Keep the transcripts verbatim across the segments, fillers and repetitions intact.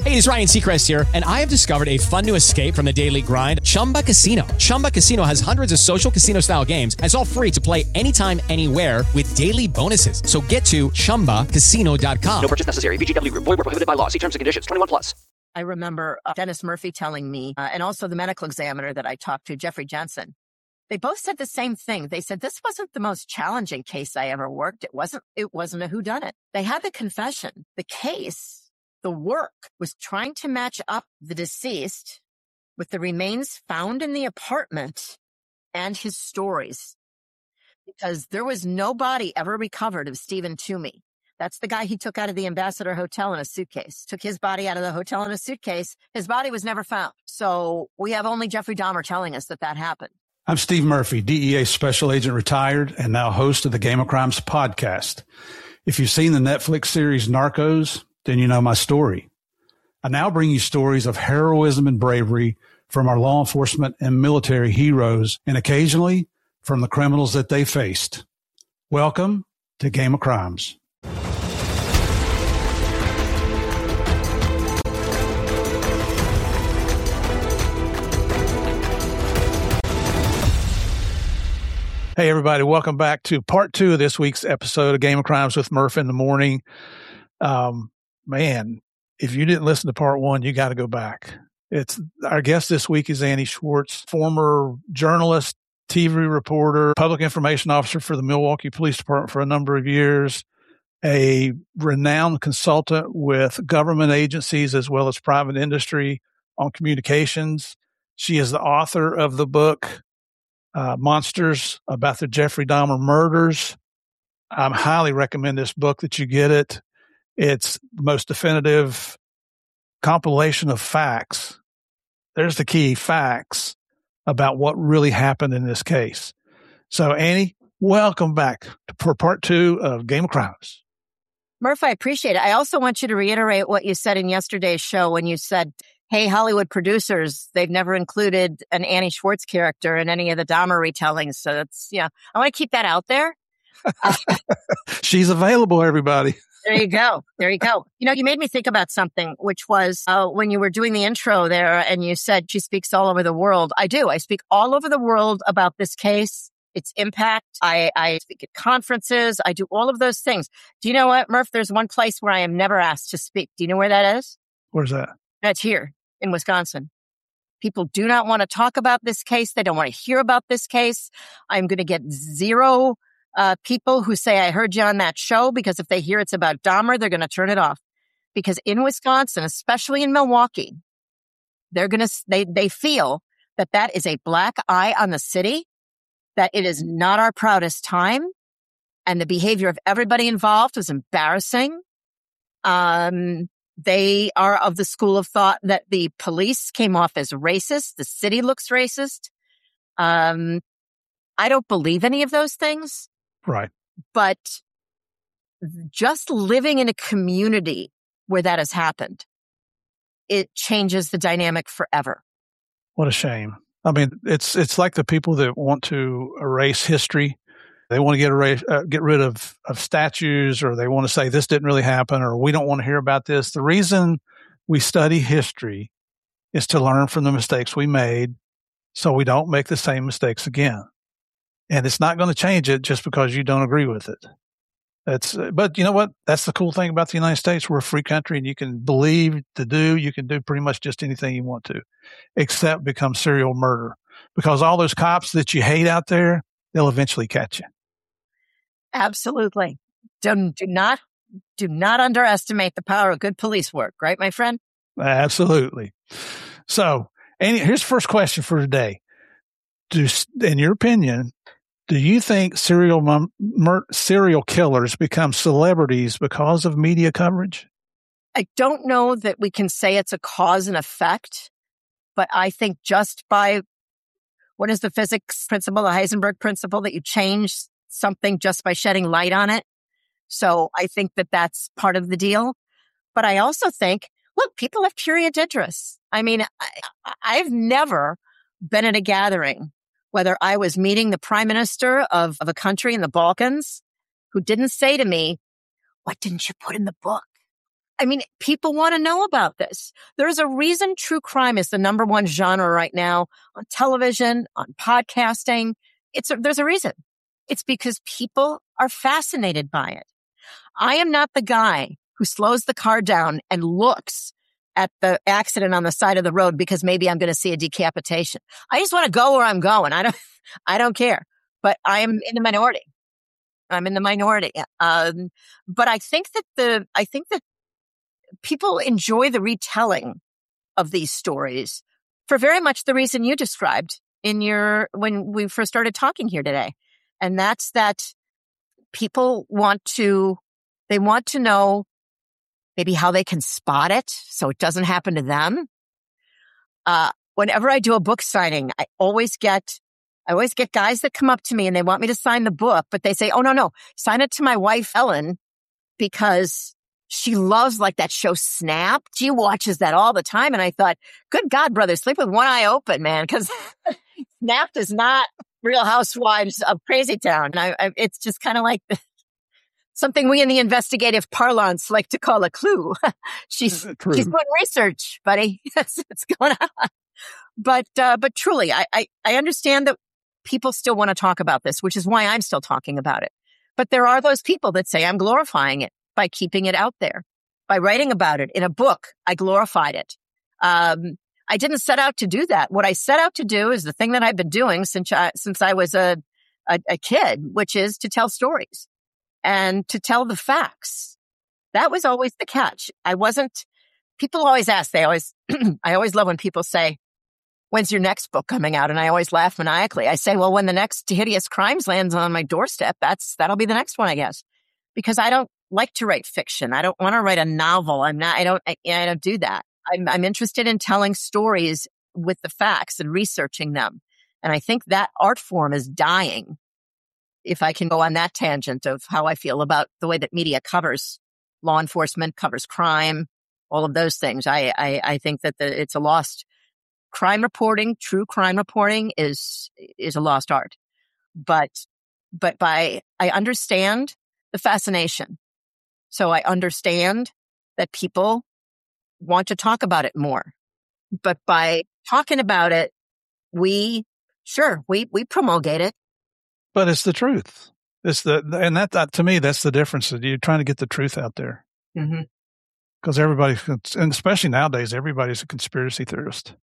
Hey, it's Ryan Seacrest here, and I have discovered a fun new escape from the daily grind, Chumba Casino. Chumba Casino has hundreds of social casino-style games, and it's all free to play anytime, anywhere with daily bonuses. So get to chumba casino dot com. No purchase necessary. V G W Group. Void where prohibited by law. See terms and conditions. twenty-one plus. I remember uh, Dennis Murphy telling me, uh, and also the medical examiner that I talked to, Jeffrey Jensen. They both said the same thing. They said, this wasn't the most challenging case I ever worked. It wasn't, it wasn't a whodunit. They had the confession. The case, the work, was trying to match up the deceased with the remains found in the apartment and his stories. Because there was no body ever recovered of Stephen Toomey. That's the guy he took out of the Ambassador Hotel in a suitcase. Took his body out of the hotel in a suitcase. His body was never found. So we have only Jeffrey Dahmer telling us that that happened. I'm Steve Murphy, D E A Special Agent retired and now host of the Game of Crimes podcast. If you've seen the Netflix series Narcos, then you know my story. I now bring you stories of heroism and bravery from our law enforcement and military heroes, and occasionally from the criminals that they faced. Welcome to Game of Crimes. Hey, everybody. Welcome back to part two of this week's episode of Game of Crimes with Murph in the Morning. Um, man, if you didn't listen to part one, you got to go back. It's our guest this week is Annie Schwartz, former journalist, T V reporter, public information officer for the Milwaukee Police Department for a number of years, a renowned consultant with government agencies as well as private industry on communications. She is the author of the book, Uh, Monsters, about the Jeffrey Dahmer murders. I highly recommend this book that you get it. It's the most definitive compilation of facts. There's the key, facts about what really happened in this case. So, Annie, welcome back for part two of Game of Crimes. Murph, I appreciate it. I also want you to reiterate what you said in yesterday's show when you said, hey, Hollywood producers, they've never included an Annie Schwartz character in any of the Dahmer retellings. So that's, yeah, I want to keep that out there. Uh, She's available, everybody. There you go. There you go. You know, you made me think about something, which was uh, when you were doing the intro there and you said she speaks all over the world. I do. I speak all over the world about this case, its impact. I, I speak at conferences. I do all of those things. Do you know what, Murph? There's one place where I am never asked to speak. Do you know where that is? Where's that? That's here in Wisconsin. People do not want to talk about this case. They don't want to hear about this case. I'm going to get zero uh, people who say, I heard you on that show, because if they hear it's about Dahmer, they're going to turn it off. Because in Wisconsin, especially in Milwaukee, they're going to, they, they feel that that is a black eye on the city, that it is not our proudest time. And the behavior of everybody involved was embarrassing. Um, They are of the school of thought that the police came off as racist. The city looks racist. Um, I don't believe any of those things. Right. But just living in a community where that has happened, it changes the dynamic forever. What a shame. I mean, it's it's like the people that want to erase history. They want to get erase, uh, get rid of, of statues, or they want to say this didn't really happen, or we don't want to hear about this. The reason we study history is to learn from the mistakes we made so we don't make the same mistakes again. And it's not going to change it just because you don't agree with it. That's, but you know what? That's the cool thing about the United States. We're a free country, and you can believe to do, you can do pretty much just anything you want to, except become serial murder. Because all those cops that you hate out there, they'll eventually catch you. Absolutely. Do, do not, do not underestimate the power of good police work, right, my friend? Absolutely. So, Annie, here's the first question for today. Do, in your opinion, do you think serial mur- mur- serial killers become celebrities because of media coverage? I don't know that we can say it's a cause and effect, but I think just by, what is the physics principle, the Heisenberg principle, that you change something just by shedding light on it. So I think that that's part of the deal. But I also think, look, people have period interests. I mean, I, I've never been at a gathering, whether I was meeting the prime minister of, of a country in the Balkans, who didn't say to me, what didn't you put in the book? I mean, people want to know about this. There's a reason true crime is the number one genre right now on television, on podcasting. It's a, there's a reason. It's because people are fascinated by it. I am not the guy who slows the car down and looks at the accident on the side of the road because maybe I'm going to see a decapitation. I just want to go where I'm going. I don't, I don't care, but I am in the minority. I'm in the minority. Um, but I think that the, I think that people enjoy the retelling of these stories for very much the reason you described in your, when we first started talking here today. And that's that people want to, they want to know maybe how they can spot it so it doesn't happen to them. Uh, whenever I do a book signing, I always get, I always get guys that come up to me and they want me to sign the book, but they say, oh, no, no, sign it to my wife, Ellen, because she loves like that show Snapped. She watches that all the time. And I thought, good God, brother, sleep with one eye open, man, because Snapped is not Real Housewives of Crazy Town. And I, I, it's just kind of like something we in the investigative parlance like to call a clue. she's True. she's doing research, buddy. That's what's going on. But uh, but truly, I, I I understand that people still want to talk about this, which is why I'm still talking about it. But there are those people that say I'm glorifying it by keeping it out there, by writing about it in a book. I glorified it. Um, I didn't set out to do that. What I set out to do is the thing that I've been doing since I, since I was a, a, a kid, which is to tell stories and to tell the facts. That was always the catch. I wasn't, people always ask, they always, I always love when people say, when's your next book coming out? And I always laugh maniacally. I say, well, when the next Hideous Crimes lands on my doorstep, that's, that'll be the next one, I guess, because I don't like to write fiction. I don't want to write a novel. I'm not, I don't, I, I don't do that. I'm, I'm interested in telling stories with the facts and researching them. And I think that art form is dying. If I can go on that tangent of how I feel about the way that media covers law enforcement, covers crime, all of those things. I, I, I think that the, it's a lost crime reporting. True crime reporting is, is a lost art. But, but by, I understand the fascination. So I understand that people want to talk about it more. But by talking about it, we, sure, we, we promulgate it. But it's the truth. It's the, and that, that to me, that's the difference. You're trying to get the truth out there. Mm-hmm. Because everybody, and especially nowadays, everybody's a conspiracy theorist.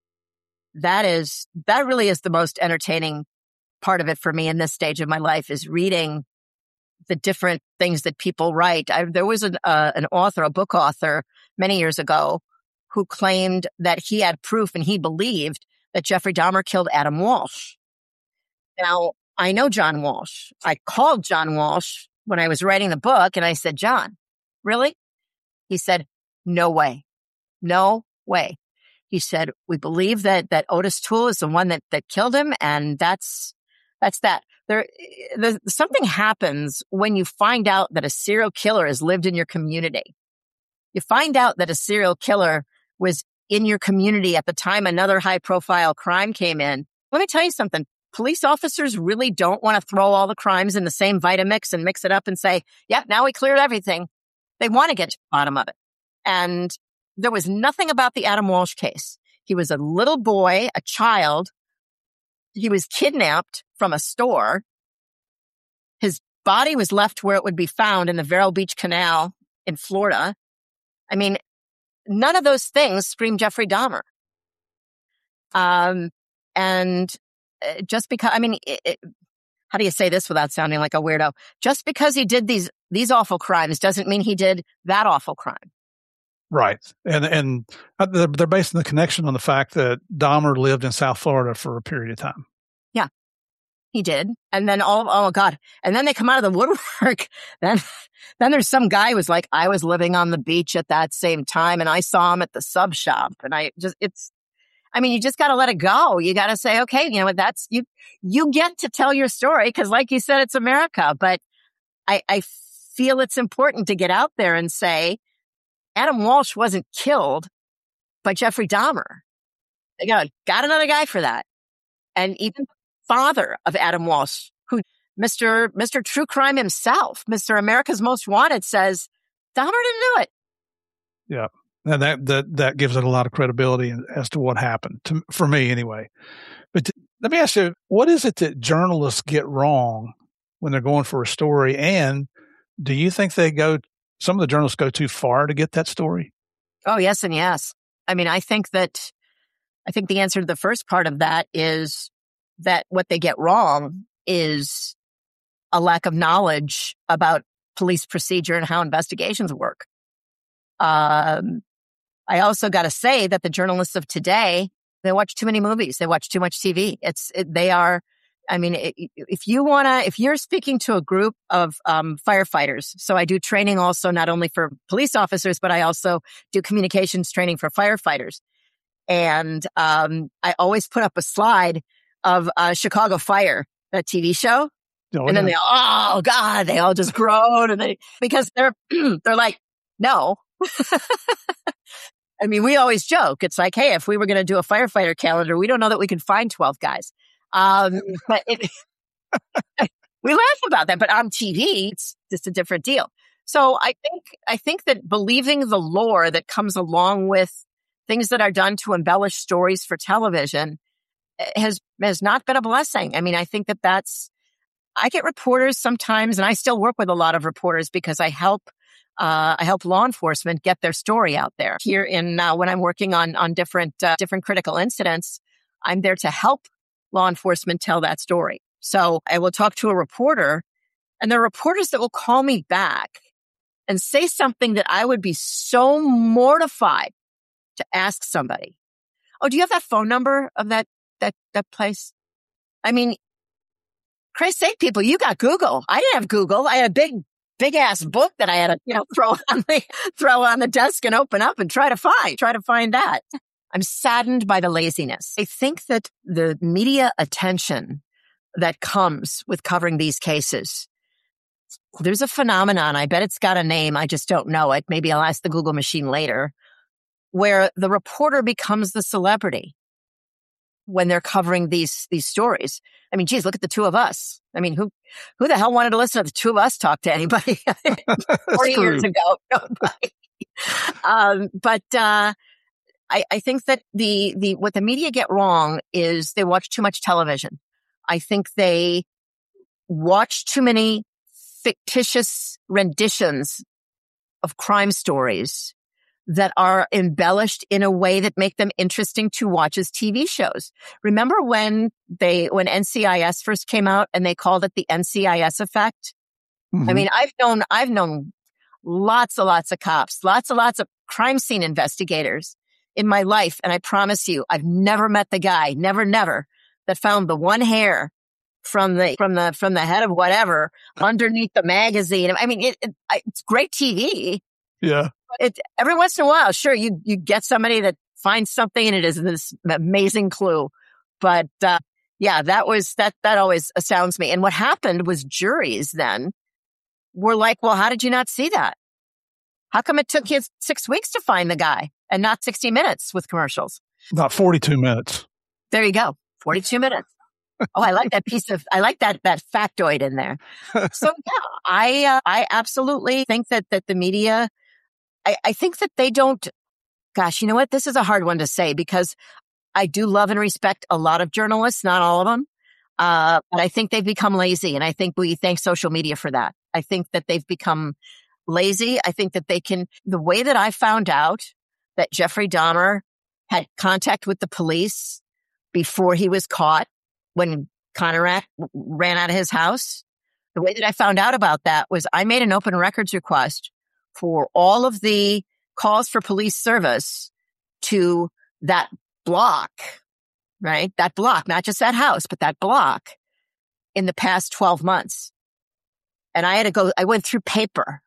That is, that really is the most entertaining part of it for me in this stage of my life, is reading the different things that people write. I, there was an, uh, an author, a book author many years ago, who claimed that he had proof and he believed that Jeffrey Dahmer killed Adam Walsh. Now, I know John Walsh. I called John Walsh when I was writing the book and I said, John, really? He said, no way. No way. He said, we believe that, that Otis Toole is the one that, that killed him. And that's, that's that. There, there, something happens when you find out that a serial killer has lived in your community. You find out that a serial killer was in your community at the time another high profile crime came in. Let me tell you something. Police officers really don't want to throw all the crimes in the same Vitamix and mix it up and say, yep, now we cleared everything. They want to get to the bottom of it. And there was nothing about the Adam Walsh case. He was a little boy, a child. He was kidnapped from a store. His body was left where it would be found in the Vero Beach Canal in Florida. I mean, none of those things scream Jeffrey Dahmer. Um, and just because, I mean, it, it, how do you say this without sounding like a weirdo? Just because he did these, these awful crimes doesn't mean he did that awful crime. Right. And, and they're, they're basing the connection on the fact that Dahmer lived in South Florida for a period of time. Yeah, he did. And then, oh, oh God. And then they come out of the woodwork. Then, then there's some guy who's like, I was living on the beach at that same time and I saw him at the sub shop. And I just, it's, I mean, you just got to let it go. You got to say, okay, you know what, that's, you, you get to tell your story. Cause like you said, it's America, but I, I feel it's important to get out there and say, Adam Walsh wasn't killed by Jeffrey Dahmer. They got, got another guy for that. And even father of Adam Walsh, who Mister Mister True Crime himself, Mister America's Most Wanted, says Dahmer didn't do it. Yeah. And that, that, that gives it a lot of credibility as to what happened, to, for me anyway. But t- let me ask you, what is it that journalists get wrong when they're going for a story? And do you think they go, some of the journalists go too far to get that story? Oh, yes and yes. I mean, I think that, I think the answer to the first part of that is that what they get wrong is a lack of knowledge about police procedure and how investigations work. Um, I also got to say that the journalists of today, they watch too many movies. They watch too much T V. It's, it, they are, I mean, it, if you want to, if you're speaking to a group of um, firefighters, so I do training also not only for police officers, but I also do communications training for firefighters. And um, I always put up a slide of uh, Chicago Fire, that T V show. Oh, and then yeah. they, all, oh God, they all just groan and they, because they're, they're like, no. I mean, we always joke. It's like, hey, if we were going to do a firefighter calendar, we don't know that we can find twelve guys. Um, but it, we laugh about that, but on T V, it's just a different deal. So I think, I think that believing the lore that comes along with things that are done to embellish stories for television has, has not been a blessing. I mean, I think that that's, I get reporters sometimes, and I still work with a lot of reporters because I help, uh, I help law enforcement get their story out there. Here in, uh, when I'm working on, on different, uh, different critical incidents, I'm there to help law enforcement tell that story. So I will talk to a reporter, and there are reporters that will call me back and say something that I would be so mortified to ask somebody. Oh, do you have that phone number of that, that, that place? I mean, Christ's sake, people, you got Google. I didn't have Google. I had a big, big ass book that I had to, you know, throw on the, throw on the desk and open up and try to find, try to find that. I'm saddened by the laziness. I think that the media attention that comes with covering these cases, there's a phenomenon. I bet it's got a name. I just don't know it. Maybe I'll ask the Google machine later, where the reporter becomes the celebrity when they're covering these, these stories. I mean, geez, look at the two of us. I mean, who, who the hell wanted to listen to the two of us talk to anybody forty true. years ago? Nobody. um, but, uh, I, I think that the, the, what the media get wrong is they watch too much television. I think they watch too many fictitious renditions of crime stories that are embellished in a way that make them interesting to watch as T V shows. Remember when they, when N C I S first came out and they called it the N C I S effect? Mm-hmm. I mean, I've known, I've known lots and lots of cops, lots and lots of crime scene investigators in my life. And I promise you, I've never met the guy, never, never, that found the one hair from the, from the, from the head of whatever underneath the magazine. I mean, it, it it's great T V. Yeah. It, every once in a while, sure, you, you get somebody that finds something and it is this amazing clue. But, uh, yeah, that was, that, that always astounds me. And what happened was juries then were like, well, how did you not see that? How come it took you six weeks to find the guy and not sixty minutes with commercials? Not forty-two minutes. There you go. forty-two minutes. Oh, I like that piece of, I like that, that factoid in there. So yeah, I, uh, I absolutely think that, that the media, I, I think that they don't, gosh, you know what? This is a hard one to say because I do love and respect a lot of journalists, not all of them. Uh, but I think they've become lazy, and I think we thank social media for that. I think that they've become lazy. I think that they can, the way that I found out that Jeffrey Dahmer had contact with the police before he was caught when Conorak ran out of his house, the way that I found out about that was I made an open records request for all of the calls for police service to that block, right? That block, not just that house, but that block in the past twelve months. And I had to go, I went through paper.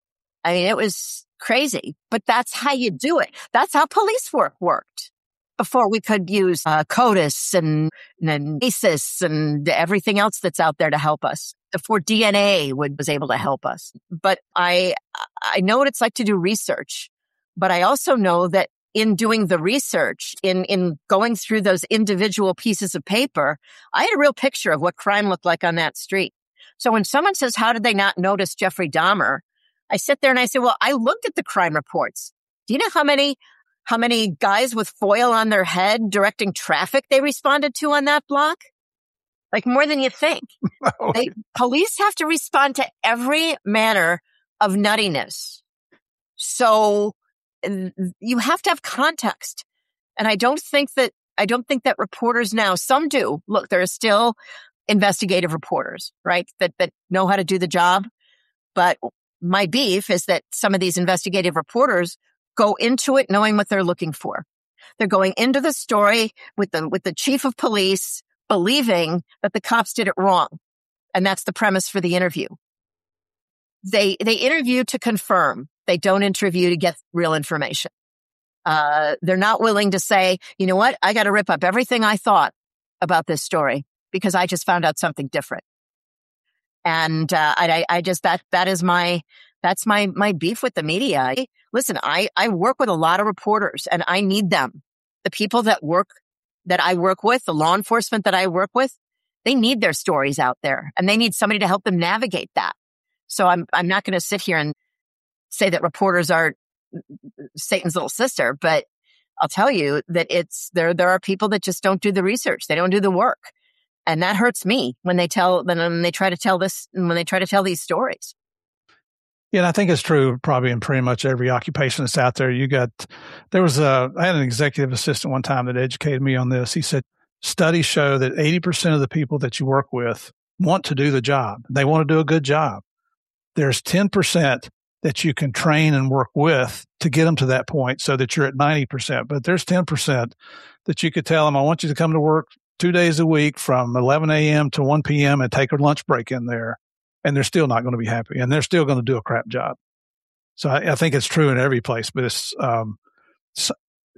I mean, it was crazy, but that's how you do it. That's how police work worked before we could use uh, CODIS and, and ACES and everything else that's out there to help us. Before D N A would, was able to help us. But I, I know what it's like to do research, but I also know that in doing the research, in, in going through those individual pieces of paper, I had a real picture of what crime looked like on that street. So when someone says, how did they not notice Jeffrey Dahmer? I sit there and I say, well, I looked at the crime reports. Do you know how many, how many guys with foil on their head directing traffic they responded to on that block? Like more than you think. Oh. They, police have to respond to every manner of nuttiness. So you have to have context. And I don't think that, I don't think that reporters now, some do. Look, there are still investigative reporters, right? That, that know how to do the job. But my beef is that some of these investigative reporters go into it knowing what they're looking for. They're going into the story with the, with the chief of police believing that the cops did it wrong. And that's the premise for the interview. They, they interview to confirm. They don't interview to get real information. Uh, they're not willing to say, you know what? I got to rip up everything I thought about this story because I just found out something different. And, uh, I, I just, that, that is my, that's my, my beef with the media. Listen, I, I work with a lot of reporters and I need them. The people that work, that I work with, the law enforcement that I work with, they need their stories out there and they need somebody to help them navigate that. So I'm, I'm not going to sit here and say that reporters are Satan's little sister, but I'll tell you that it's, there, there are people that just don't do the research. They don't do the work. And that hurts me when they tell, when they try to tell this, when they try to tell these stories. Yeah, and I think it's true probably in pretty much every occupation that's out there. You got, there was a, I had an executive assistant one time that educated me on this. He said, studies show that eighty percent of the people that you work with want to do the job. They want to do a good job. There's ten percent that you can train and work with to get them to that point so that you're at ninety percent. But there's ten percent that you could tell them, I want you to come to work two days a week from eleven a.m. to one p.m. and take a lunch break in there. And they're still not going to be happy and they're still going to do a crap job. So I, I think it's true in every place, but it's, um, so,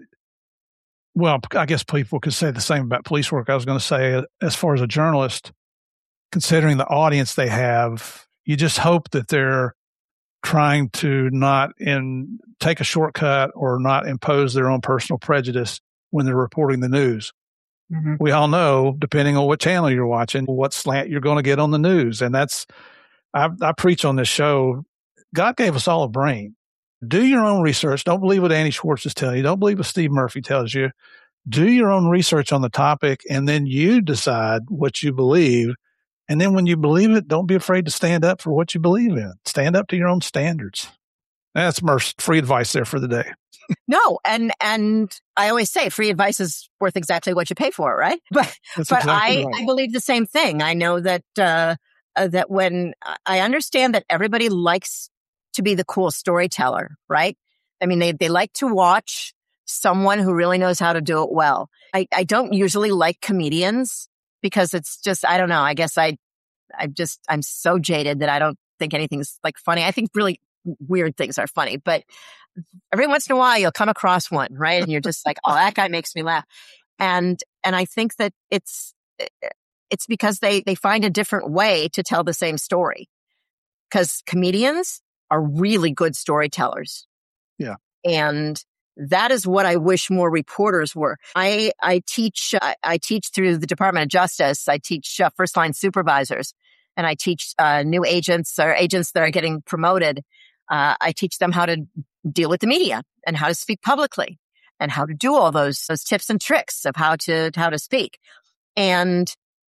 well, I guess people could say the same about police work. I was going to say, as far as a journalist, considering the audience they have, you just hope that they're trying to not in take a shortcut or not impose their own personal prejudice when they're reporting the news. Mm-hmm. We all know, depending on what channel you're watching, what slant you're going to get on the news. And that's, I, I preach on this show, God gave us all a brain. Do your own research. Don't believe what Andy Schwartz is telling you. Don't believe what Steve Murphy tells you. Do your own research on the topic, and then you decide what you believe. And then when you believe it, don't be afraid to stand up for what you believe in. Stand up to your own standards. That's Murph's free advice there for the day. No, and and I always say free advice is worth exactly what you pay for, right? But That's but exactly I, right. I believe the same thing. I know that uh, uh, that when I understand that everybody likes to be the cool storyteller, right? I mean, they they like to watch someone who really knows how to do it well. I, I don't usually like comedians because it's just, I don't know. I guess I I just I'm so jaded that I don't think anything's like funny. I think really weird things are funny, but every once in a while you'll come across one, right? And you're just like, oh, that guy makes me laugh. And, and I think that it's, it's because they, they find a different way to tell the same story. Because comedians are really good storytellers. Yeah. And that is what I wish more reporters were. I, I teach, I, I teach through the Department of Justice. I teach uh, first line supervisors and I teach, uh, new agents or agents that are getting promoted. Uh, I teach them how to deal with the media and how to speak publicly and how to do all those, those tips and tricks of how to, how to speak. And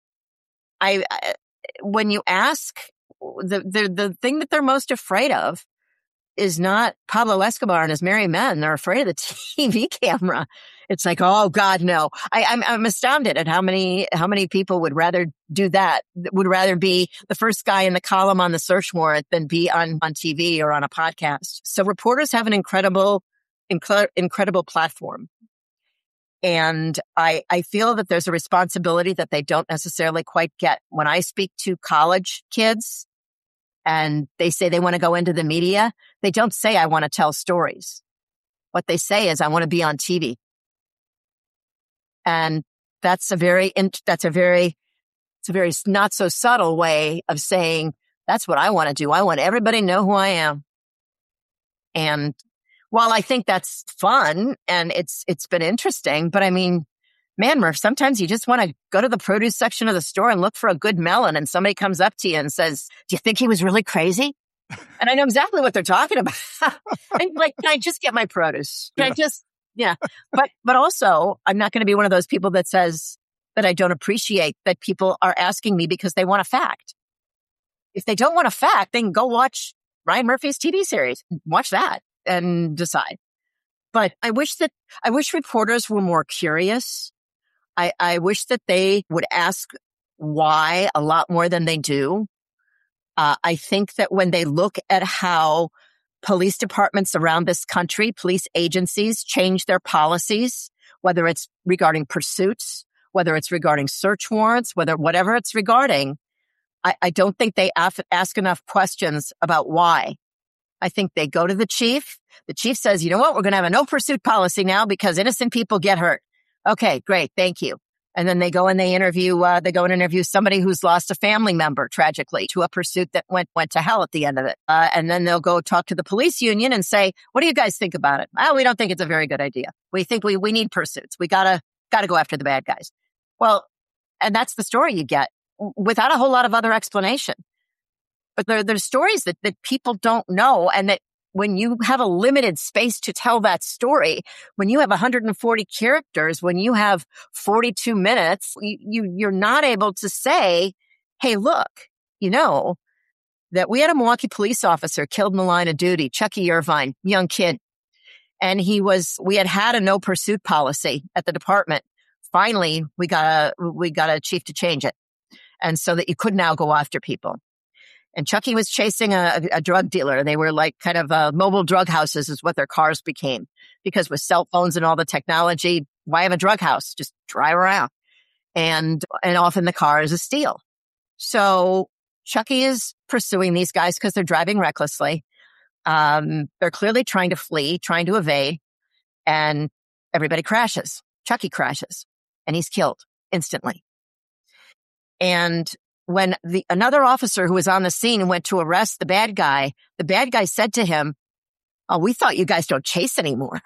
I, I when you ask, the, the, the thing that they're most afraid of is not Pablo Escobar and his merry men. They're afraid of the T V camera. It's like, oh God, no. I, I'm, I'm astounded at how many, how many people would rather do that, would rather be the first guy in the column on the search warrant than be on, on T V or on a podcast. So reporters have an incredible, inc- incredible platform. And I, I feel that there's a responsibility that they don't necessarily quite get. When I speak to college kids and they say they want to go into the media, they don't say, I want to tell stories. What they say is, I want to be on T V. And that's a very, that's a very, it's a very not so subtle way of saying, that's what I want to do. I want everybody to know who I am. And while I think that's fun and it's, it's been interesting, but I mean, man, Murph, sometimes you just want to go to the produce section of the store and look for a good melon and somebody comes up to you and says, do you think he was really crazy? And I know exactly what they're talking about. I'm like, can I just get my produce? Can yeah. I just, yeah. But, but also, I'm not going to be one of those people that says that I don't appreciate that people are asking me because they want a fact. If they don't want a fact, they can go watch Ryan Murphy's T V series, watch that and decide. But I wish that, I wish reporters were more curious. I, I wish that they would ask why a lot more than they do. Uh, I think that when they look at how police departments around this country, police agencies change their policies, whether it's regarding pursuits, whether it's regarding search warrants, whether whatever it's regarding, I, I don't think they af- ask enough questions about why. I think they go to the chief. The chief says, you know what? We're going to have a no pursuit policy now because innocent people get hurt. Okay, great. Thank you. And then they go and they interview, uh, they go and interview somebody who's lost a family member tragically to a pursuit that went, went to hell at the end of it. Uh, and then they'll go talk to the police union and say, what do you guys think about it? Oh, we don't think it's a very good idea. We think we, we need pursuits. We gotta, gotta go after the bad guys. Well, and that's the story you get without a whole lot of other explanation. But there, there's stories that, that people don't know, and that when you have a limited space to tell that story, when you have one hundred forty characters, when you have forty-two minutes, you, you, you're not able to say, hey, look, you know, that we had a Milwaukee police officer killed in the line of duty, Chucky Irvine, young kid. And he was, we had had a no pursuit policy at the department. Finally, we got a, we got a chief to change it. And so that you could now go after people. And Chucky was chasing a, a drug dealer. They were like kind of uh, mobile drug houses is what their cars became. Because with cell phones and all the technology, why have a drug house? Just drive around. And, and often the car is a steal. So Chucky is pursuing these guys because they're driving recklessly. Um, they're clearly trying to flee, trying to evade. And everybody crashes. Chucky crashes. And he's killed instantly. And when the another officer who was on the scene went to arrest the bad guy, the bad guy said to him, oh, we thought you guys don't chase anymore.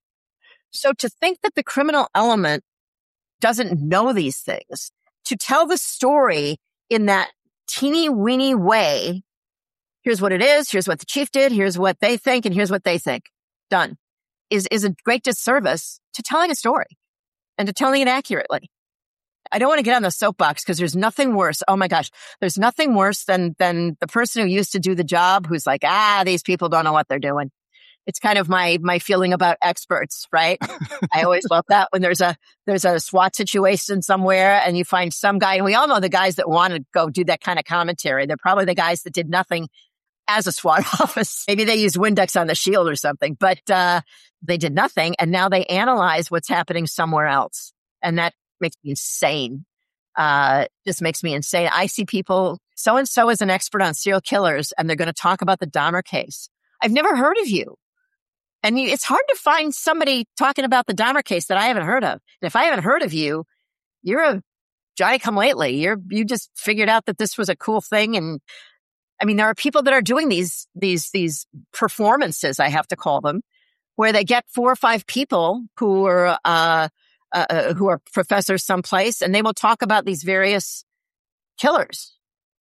So to think that the criminal element doesn't know these things, to tell the story in that teeny weeny way, here's what it is, here's what the chief did, here's what they think, and here's what they think, done, is, is a great disservice to telling a story and to telling it accurately. I don't want to get on the soapbox because there's nothing worse. Oh my gosh. There's nothing worse than, than the person who used to do the job who's like, ah, these people don't know what they're doing. It's kind of my, my feeling about experts, right? I always love that when there's a, there's a SWAT situation somewhere and you find some guy, and we all know the guys that want to go do that kind of commentary. They're probably the guys that did nothing as a SWAT office. Maybe they used Windex on the shield or something, but, uh, they did nothing. And now they analyze what's happening somewhere else. And that makes me insane. Uh, just makes me insane. I see people, so-and-so is an expert on serial killers, and they're going to talk about the Dahmer case. I've never heard of you. And you, it's hard to find somebody talking about the Dahmer case that I haven't heard of. And if I haven't heard of you, you're a Johnny-come-lately. You're, you just figured out that this was a cool thing. And I mean, there are people that are doing these, these, these performances, I have to call them, where they get four or five people who are, uh, Uh, who are professors someplace, and they will talk about these various killers.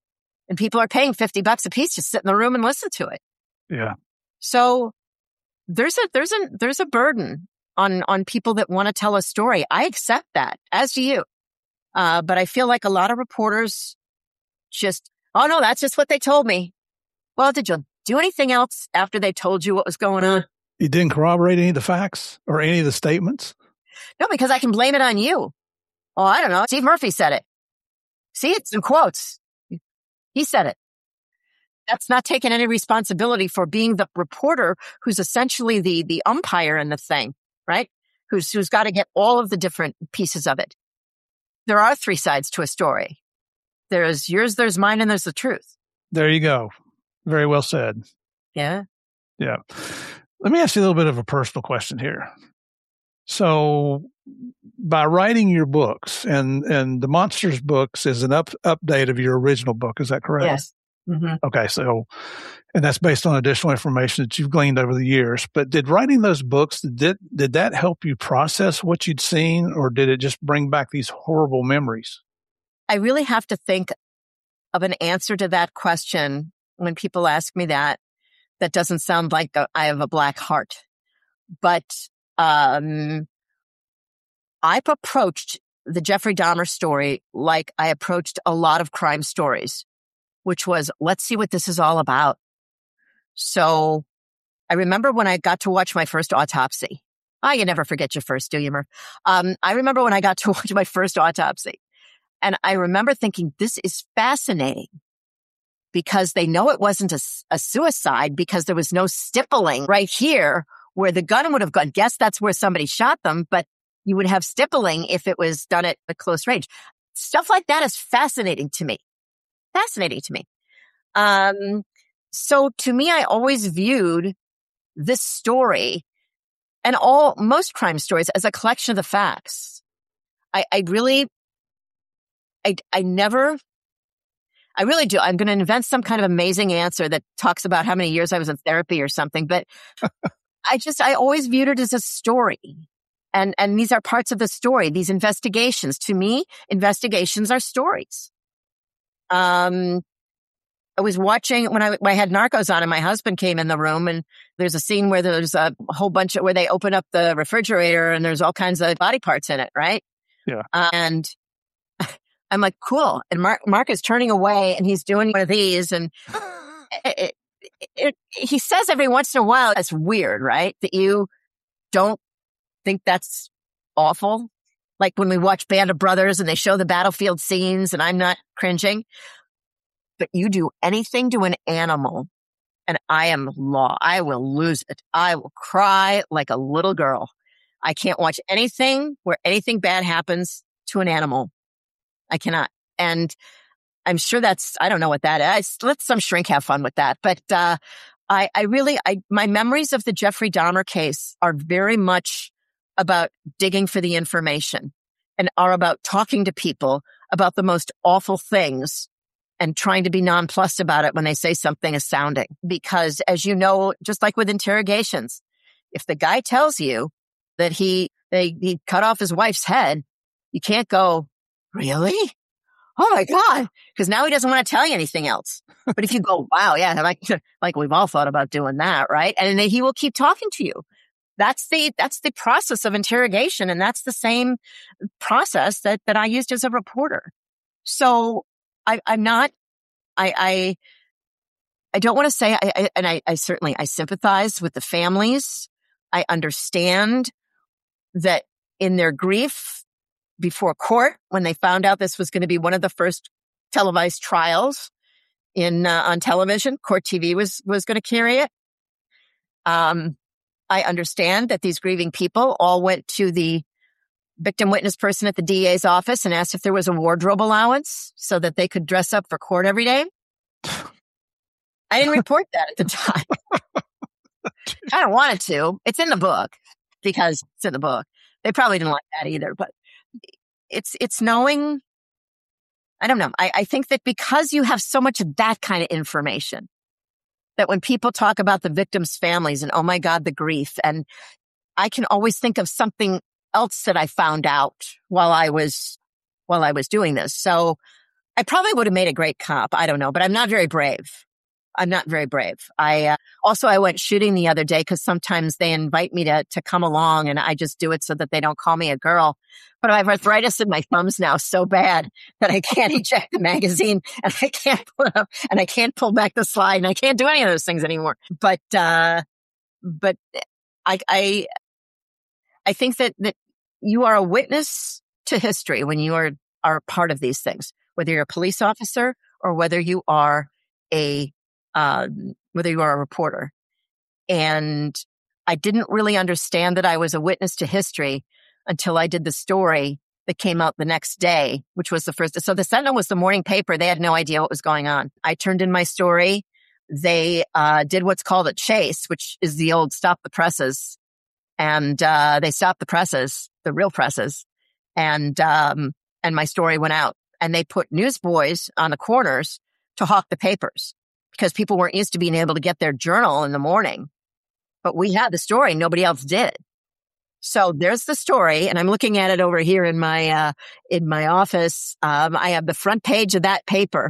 And people are paying fifty bucks a piece to sit in the room and listen to it. Yeah. So there's a, there's a, there's a burden on, on people that want to tell a story. I accept that, as do you. Uh, but I feel like a lot of reporters just, oh no, that's just what they told me. Well, did you do anything else after they told you what was going on? You didn't corroborate any of the facts or any of the statements? No, because I can blame it on you. Oh, I don't know. Steve Murphy said it. See, it's in quotes. He said it. That's not taking any responsibility for being the reporter who's essentially the, the umpire in the thing, right? Who's, who's got to get all of the different pieces of it. There are three sides to a story. There's yours, there's mine, and there's the truth. There you go. Very well said. Yeah. Yeah. Let me ask you a little bit of a personal question here. So by writing your books, and, and the Monsters books is an up, update of your original book, is that correct? Yes. Mm-hmm. Okay. So, and that's based on additional information that you've gleaned over the years. But did writing those books, did, did that help you process what you'd seen, or did it just bring back these horrible memories? I really have to think of an answer to that question when people ask me that. That doesn't sound like a, I have a black heart. But um, I've approached the Jeffrey Dahmer story like I approached a lot of crime stories, which was, let's see what this is all about. So I remember when I got to watch my first autopsy. Oh, you never forget your first, do you, Murph? Um, I remember when I got to watch my first autopsy. And I remember thinking, this is fascinating because they know it wasn't a, a suicide because there was no stippling right here where the gun would have gone. Guess that's where somebody shot them, but you would have stippling if it was done at a close range. Stuff like that is fascinating to me. Fascinating to me. Um, so to me, I always viewed this story and all, most crime stories as a collection of the facts. I, I really, I, I never, I really do. I'm going to invent some kind of amazing answer that talks about how many years I was in therapy or something, but I just, I always viewed it as a story. And, and these are parts of the story, these investigations. To me, investigations are stories. Um, I was watching when I, when I had Narcos on and my husband came in the room and there's a scene where there's a whole bunch of, where they open up the refrigerator and there's all kinds of body parts in it, right? Yeah. Uh, and I'm like, cool. And Mark, Mark is turning away and he's doing one of these and it, it, it, he says every once in a while, it's weird, right? That you don't think that's awful. Like when we watch Band of Brothers and they show the battlefield scenes and I'm not cringing, but you do anything to an animal and I am law. I will lose it. I will cry like a little girl. I can't watch anything where anything bad happens to an animal. I cannot. And I'm sure that's, I don't know what that is. Let some shrink have fun with that. But, uh, I, I really, I, my memories of the Jeffrey Dahmer case are very much about digging for the information and are about talking to people about the most awful things and trying to be nonplussed about it when they say something astounding. Because as you know, just like with interrogations, if the guy tells you that he, they, he cut off his wife's head, you can't go, really? Oh my God. Because now he doesn't want to tell you anything else. But if you go, wow, yeah, like, like we've all thought about doing that, right? And then he will keep talking to you. That's the, that's the process of interrogation. And that's the same process that, that I used as a reporter. So I, I'm not, I, I, I don't want to say, I, I, and I, I certainly, I sympathize with the families. I understand that in their grief before court, when they found out this was going to be one of the first televised trials in, uh, on television, Court T V was, was going to carry it. Um, I understand that these grieving people all went to the victim witness person at the D A's office and asked if there was a wardrobe allowance so that they could dress up for court every day. I didn't report that at the time. I don't want it to. It's in the book because it's in the book. They probably didn't like that either, but it's, it's knowing, I don't know. I, I think that because you have so much of that kind of information, that when people talk about the victims' families and, oh my God, the grief, and I can always think of something else that I found out while I was, while I was doing this. So I probably would have made a great cop. I don't know, but I'm not very brave. I'm not very brave. I, uh, also, I went shooting the other day because sometimes they invite me to, to come along and I just do it so that they don't call me a girl. But I have arthritis in my thumbs now so bad that I can't eject the magazine and I can't pull it up and I can't pull back the slide and I can't do any of those things anymore. But, uh, but I, I, I think that, that you are a witness to history when you are, are part of these things, whether you're a police officer or whether you are a, uh, whether you are a reporter. And I didn't really understand that I was a witness to history until I did the story that came out the next day, which was the first. So the Sentinel was the morning paper. They had no idea what was going on. I turned in my story. They, uh, did what's called a chase, which is the old stop the presses. And, uh, they stopped the presses, the real presses. And, um, and my story went out and they put newsboys on the corners to hawk the papers because people weren't used to being able to get their journal in the morning. But we had the story. Nobody else did. So there's the story. And I'm looking at it over here in my, uh, in my office. Um, I have the front page of that paper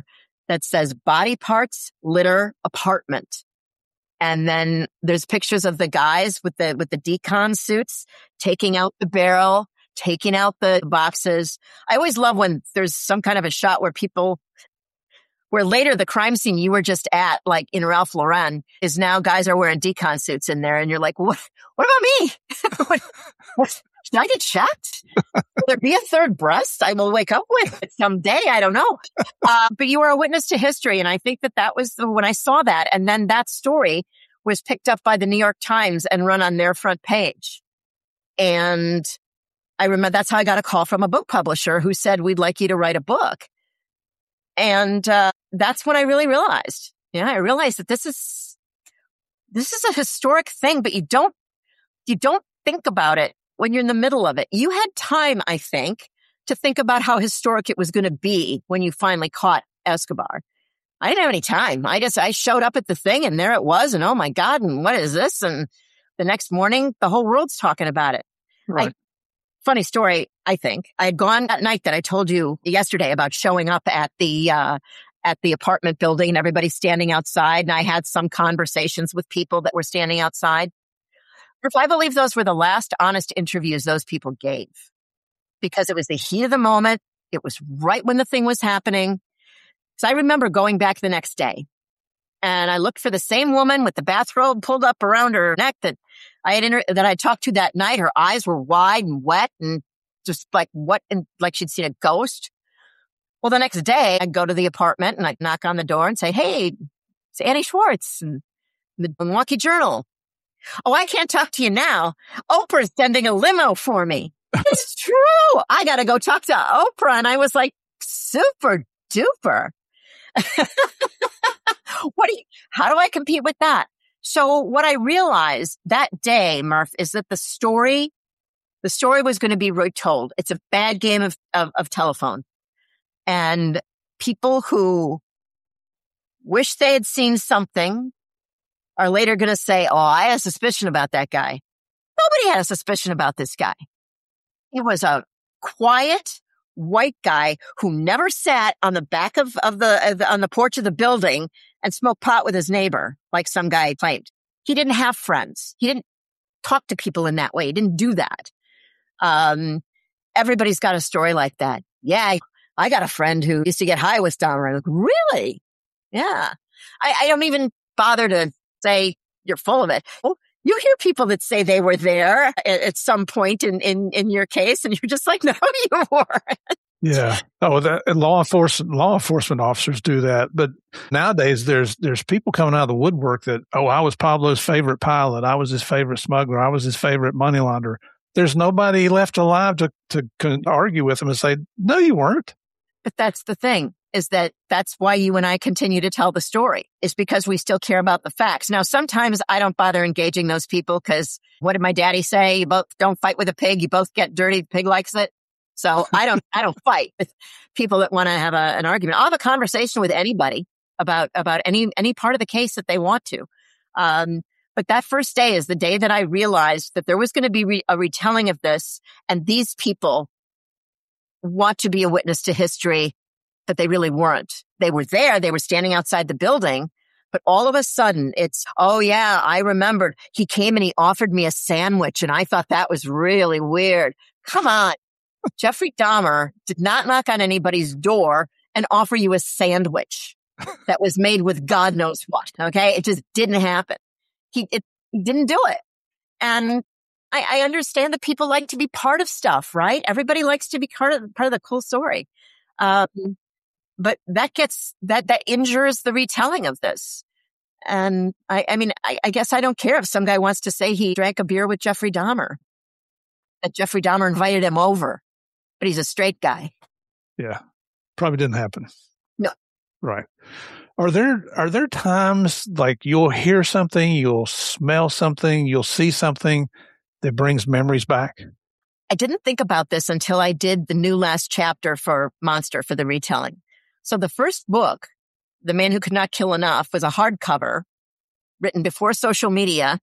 that says body parts litter apartment. And then there's pictures of the guys with the, with the decon suits taking out the barrel, taking out the boxes. I always love when there's some kind of a shot where people, where later the crime scene you were just at, like in Ralph Lauren, is now guys are wearing decon suits in there. And you're like, what, what about me? what, what, should I get checked? Will there be a third breast I will wake up with someday? I don't know. Uh, but you were a witness to history. And I think that that was the, when I saw that. And then that story was picked up by the New York Times and run on their front page. And I remember that's how I got a call from a book publisher who said, we'd like you to write a book. And uh, that's when I really realized, yeah, I realized that this is, this is a historic thing, but you don't, you don't think about it when you're in the middle of it. You had time, I think, to think about how historic it was going to be when you finally caught Escobar. I didn't have any time. I just, I showed up at the thing and there it was. And oh my God, and what is this? And the next morning, the whole world's talking about it. Right. I, funny story, I think. I had gone that night that I told you yesterday about showing up at the, uh, at the apartment building and everybody's standing outside. And I had some conversations with people that were standing outside. If I believe those were the last honest interviews those people gave, because it was the heat of the moment. It was right when the thing was happening. So I remember going back the next day and I looked for the same woman with the bathrobe pulled up around her neck that I had inter- that I talked to that night. Her eyes were wide and wet and just like what, and like she'd seen a ghost. Well, the next day I'd go to the apartment and I'd knock on the door and say, hey, it's Annie Schwartz and the Milwaukee Journal. Oh, I can't talk to you now. Oprah's sending a limo for me. It's true. I got to go talk to Oprah. And I was like, super duper. What do you, how do I compete with that? So what I realized that day, Murph, is that the story, the story was going to be retold. It's a bad game of, of, of telephone. And people who wish they had seen something are later going to say, oh, I had a suspicion about that guy. Nobody had a suspicion about this guy. He was a quiet white guy who never sat on the back of, of, the, of the, on the porch of the building and smoked pot with his neighbor, like some guy claimed. He didn't have friends. He didn't talk to people in that way. He didn't do that. Um, everybody's got a story like that. Yeah, I got a friend who used to get high with Dahmer. Like, really? Yeah. I, I don't even bother to say you're full of it. Well, you hear people that say they were there at, at some point in, in, in your case, and you're just like, no, you weren't. Yeah. Oh, that law enforcement law enforcement officers do that. But nowadays, there's there's people coming out of the woodwork that, oh, I was Pablo's favorite pilot. I was his favorite smuggler. I was his favorite money launderer. There's nobody left alive to to, to argue with him and say, no, you weren't. But that's the thing, is that that's why you and I continue to tell the story, is because we still care about the facts. Now, sometimes I don't bother engaging those people because what did my daddy say? You both don't fight with a pig. You both get dirty. The pig likes it. So I don't, I don't fight with people that want to have a, an argument. I'll have a conversation with anybody about, about any, any part of the case that they want to. Um, but that first day is the day that I realized that there was going to be re- a retelling of this, and these people want to be a witness to history, but they really weren't. They were there. They were standing outside the building, but all of a sudden it's, oh yeah, I remembered. He came and he offered me a sandwich and I thought that was really weird. Come on. Jeffrey Dahmer did not knock on anybody's door and offer you a sandwich that was made with God knows what. Okay. It just didn't happen. He, it, he didn't do it. And I, I understand that people like to be part of stuff, right? Everybody likes to be part of, part of the cool story. Um, but that gets, that, that injures the retelling of this. And I, I mean, I, I guess I don't care if some guy wants to say he drank a beer with Jeffrey Dahmer, that Jeffrey Dahmer invited him over, but he's a straight guy. Yeah. Probably didn't happen. No. Right. Are there, are there times like you'll hear something, you'll smell something, you'll see something that brings memories back? I didn't think about this until I did the new last chapter for Monster, for the retelling. So the first book, The Man Who Could Not Kill Enough, was a hardcover written before social media.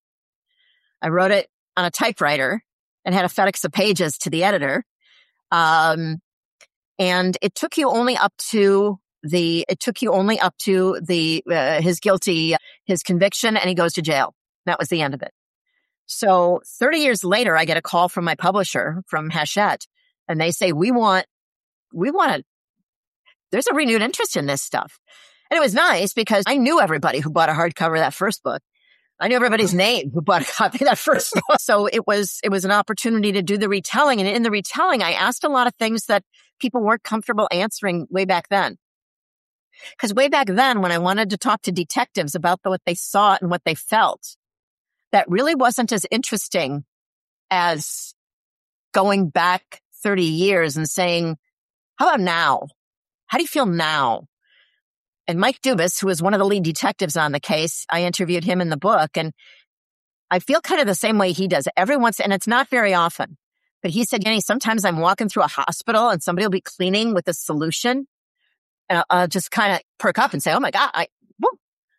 I wrote it on a typewriter and had to FedEx the pages to the editor. Um, and it took you only up to the, it took you only up to the, uh, his guilty, his conviction, and he goes to jail. That was the end of it. So thirty years later, I get a call from my publisher, from Hachette, and they say, we want, we want to, there's a renewed interest in this stuff. And it was nice because I knew everybody who bought a hardcover of that first book. I knew everybody's name who bought a copy of that first book. So it was, it was an opportunity to do the retelling. And in the retelling, I asked a lot of things that people weren't comfortable answering way back then. Because way back then, when I wanted to talk to detectives about the, what they saw and what they felt, that really wasn't as interesting as going back thirty years and saying, how about now? How do you feel now? And Mike Dubus, who was one of the lead detectives on the case, I interviewed him in the book, and I feel kind of the same way he does. Every once, and it's not very often, but he said, Jenny, sometimes I'm walking through a hospital and somebody will be cleaning with a solution, and I'll, I'll just kind of perk up and say, oh my God, I, whoop.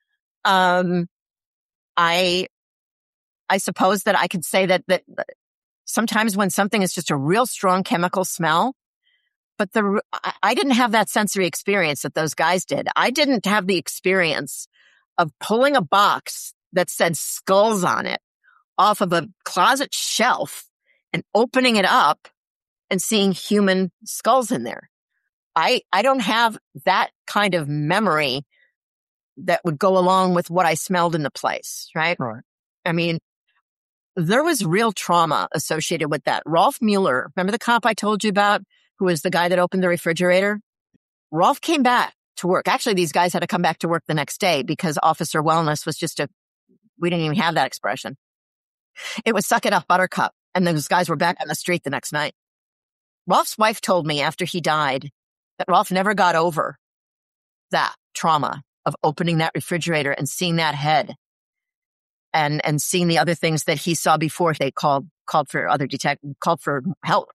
um, I, I suppose that I could say that, that sometimes when something is just a real strong chemical smell, but the, I didn't have that sensory experience that those guys did. I didn't have the experience of pulling a box that said skulls on it off of a closet shelf and opening it up and seeing human skulls in there. I, I don't have that kind of memory that would go along with what I smelled in the place, right? Right. I mean, there was real trauma associated with that. Rolf Mueller, remember the cop I told you about, who was the guy that opened the refrigerator? Rolf came back to work. Actually, these guys had to come back to work the next day because Officer Wellness was just a, we didn't even have that expression. It was suck it up, buttercup. And those guys were back on the street the next night. Rolf's wife told me after he died that Rolf never got over that trauma of opening that refrigerator and seeing that head and, and seeing the other things that he saw before they called, called for other detect, called for help.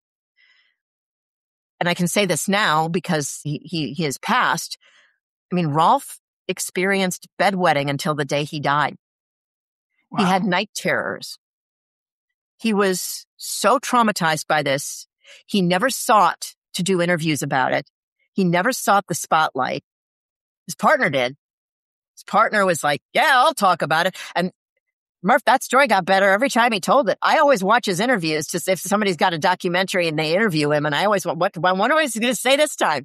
And I can say this now because he, he, he has passed. I mean, Rolf experienced bedwetting until the day he died. Wow. He had night terrors. He was so traumatized by this. He never sought to do interviews about it. He never sought the spotlight. His partner did. His partner was like, yeah, I'll talk about it. And Murph, that story got better every time he told it. I always watch his interviews to see if somebody's got a documentary and they interview him. And I always want, what, I wonder what he's going to say this time.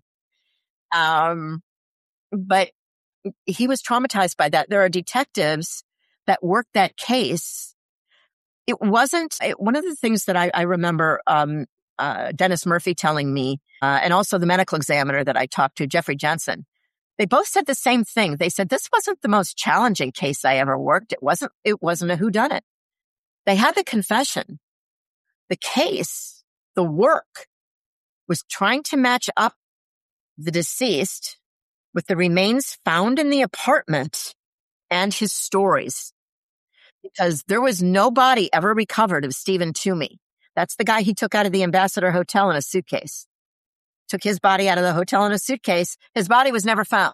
Um, but he was traumatized by that. There are detectives that worked that case. It wasn't, it, one of the things that I, I remember, um, uh, Dennis Murphy telling me, uh, and also the medical examiner that I talked to, Jeffrey Jensen, they both said the same thing. They said, this wasn't the most challenging case I ever worked. It wasn't, it wasn't a whodunit. They had the confession. The case, the work was trying to match up the deceased with the remains found in the apartment and his stories. Because there was no body ever recovered of Stephen Toomey. That's the guy he took out of the Ambassador Hotel in a suitcase. Took his body out of the hotel in a suitcase. His body was never found.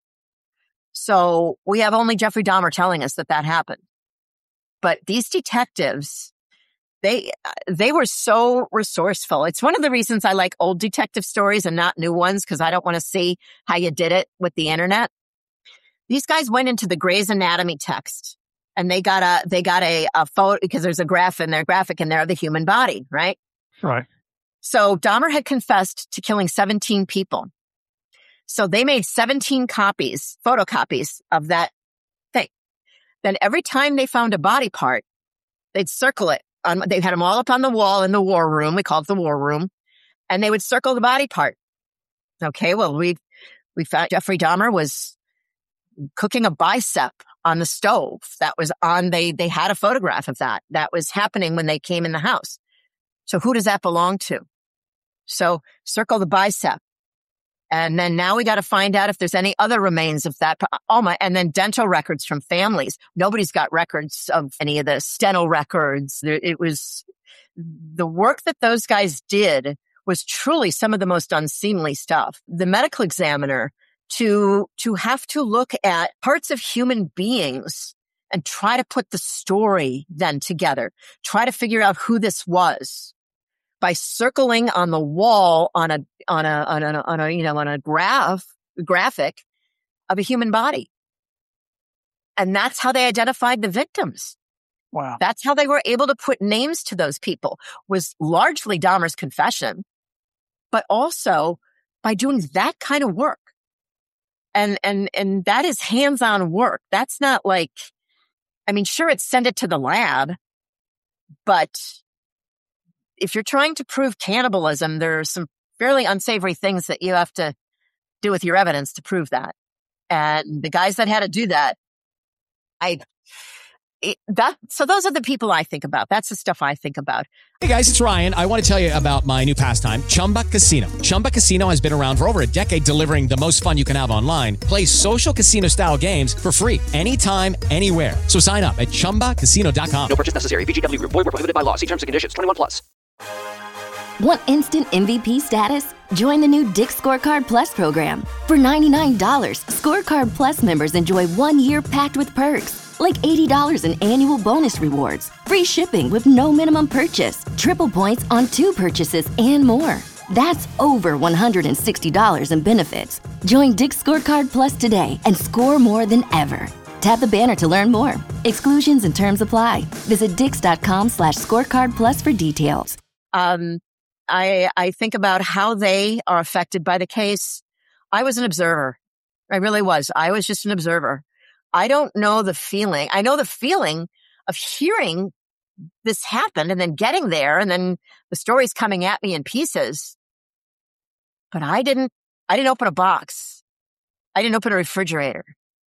So we have only Jeffrey Dahmer telling us that that happened. But these detectives, they, they were so resourceful. It's one of the reasons I like old detective stories and not new ones, because I don't want to see how you did it with the internet. These guys went into the Grey's Anatomy text and they got a, they got a, a photo, because there's a graph in there, graphic in there of the human body, right? Right. So Dahmer had confessed to killing seventeen people. So they made seventeen copies, photocopies of that thing. Then every time they found a body part, they'd circle it. On, they had them all up on the wall in the war room. We called it the war room. And they would circle the body part. Okay, well, we, we found Jeffrey Dahmer was cooking a bicep on the stove. That was on, they, they had a photograph of that. That was happening when they came in the house. So who does that belong to? So circle the bicep. And then now we got to find out if there's any other remains of that. Oh my, and then dental records from families. Nobody's got records of any of the steno records. It was the work that those guys did was truly some of the most unseemly stuff. The medical examiner to, to have to look at parts of human beings and try to put the story then together, try to figure out who this was by circling on the wall on a, on a, on a, on a, you know, on a graph graphic of a human body. And that's how they identified the victims. Wow. That's how they were able to put names to those people, was largely Dahmer's confession, but also by doing that kind of work. And, and, and that is hands-on work. That's not like, I mean, sure, it's send it to the lab, but if you're trying to prove cannibalism, there are some fairly unsavory things that you have to do with your evidence to prove that. And the guys that had to do that, I, it, that, so those are the people I think about. That's the stuff I think about. Hey guys, it's Ryan. I want to tell you about my new pastime, Chumba Casino. Chumba Casino has been around for over a decade, delivering the most fun you can have online. Play social casino style games for free anytime, anywhere. So sign up at chumba casino dot com. No purchase necessary. V G W Group. Void where prohibited by law. See terms and conditions. twenty-one plus. Want instant M V P status? Join the new Dick's Scorecard Plus program. For ninety-nine dollars, Scorecard Plus members enjoy one year packed with perks, like eighty dollars in annual bonus rewards, free shipping with no minimum purchase, triple points on two purchases, and more. That's over one hundred sixty dollars in benefits. Join Dick's Scorecard Plus today and score more than ever. Tap the banner to learn more. Exclusions and terms apply. Visit dix.com slash scorecard plus for details. Um, I, I think about how they are affected by the case. I was an observer. I really was. I was just an observer. I don't know the feeling. I know the feeling of hearing this happen and then getting there and then the story's coming at me in pieces. But I didn't, I didn't open a box. I didn't open a refrigerator.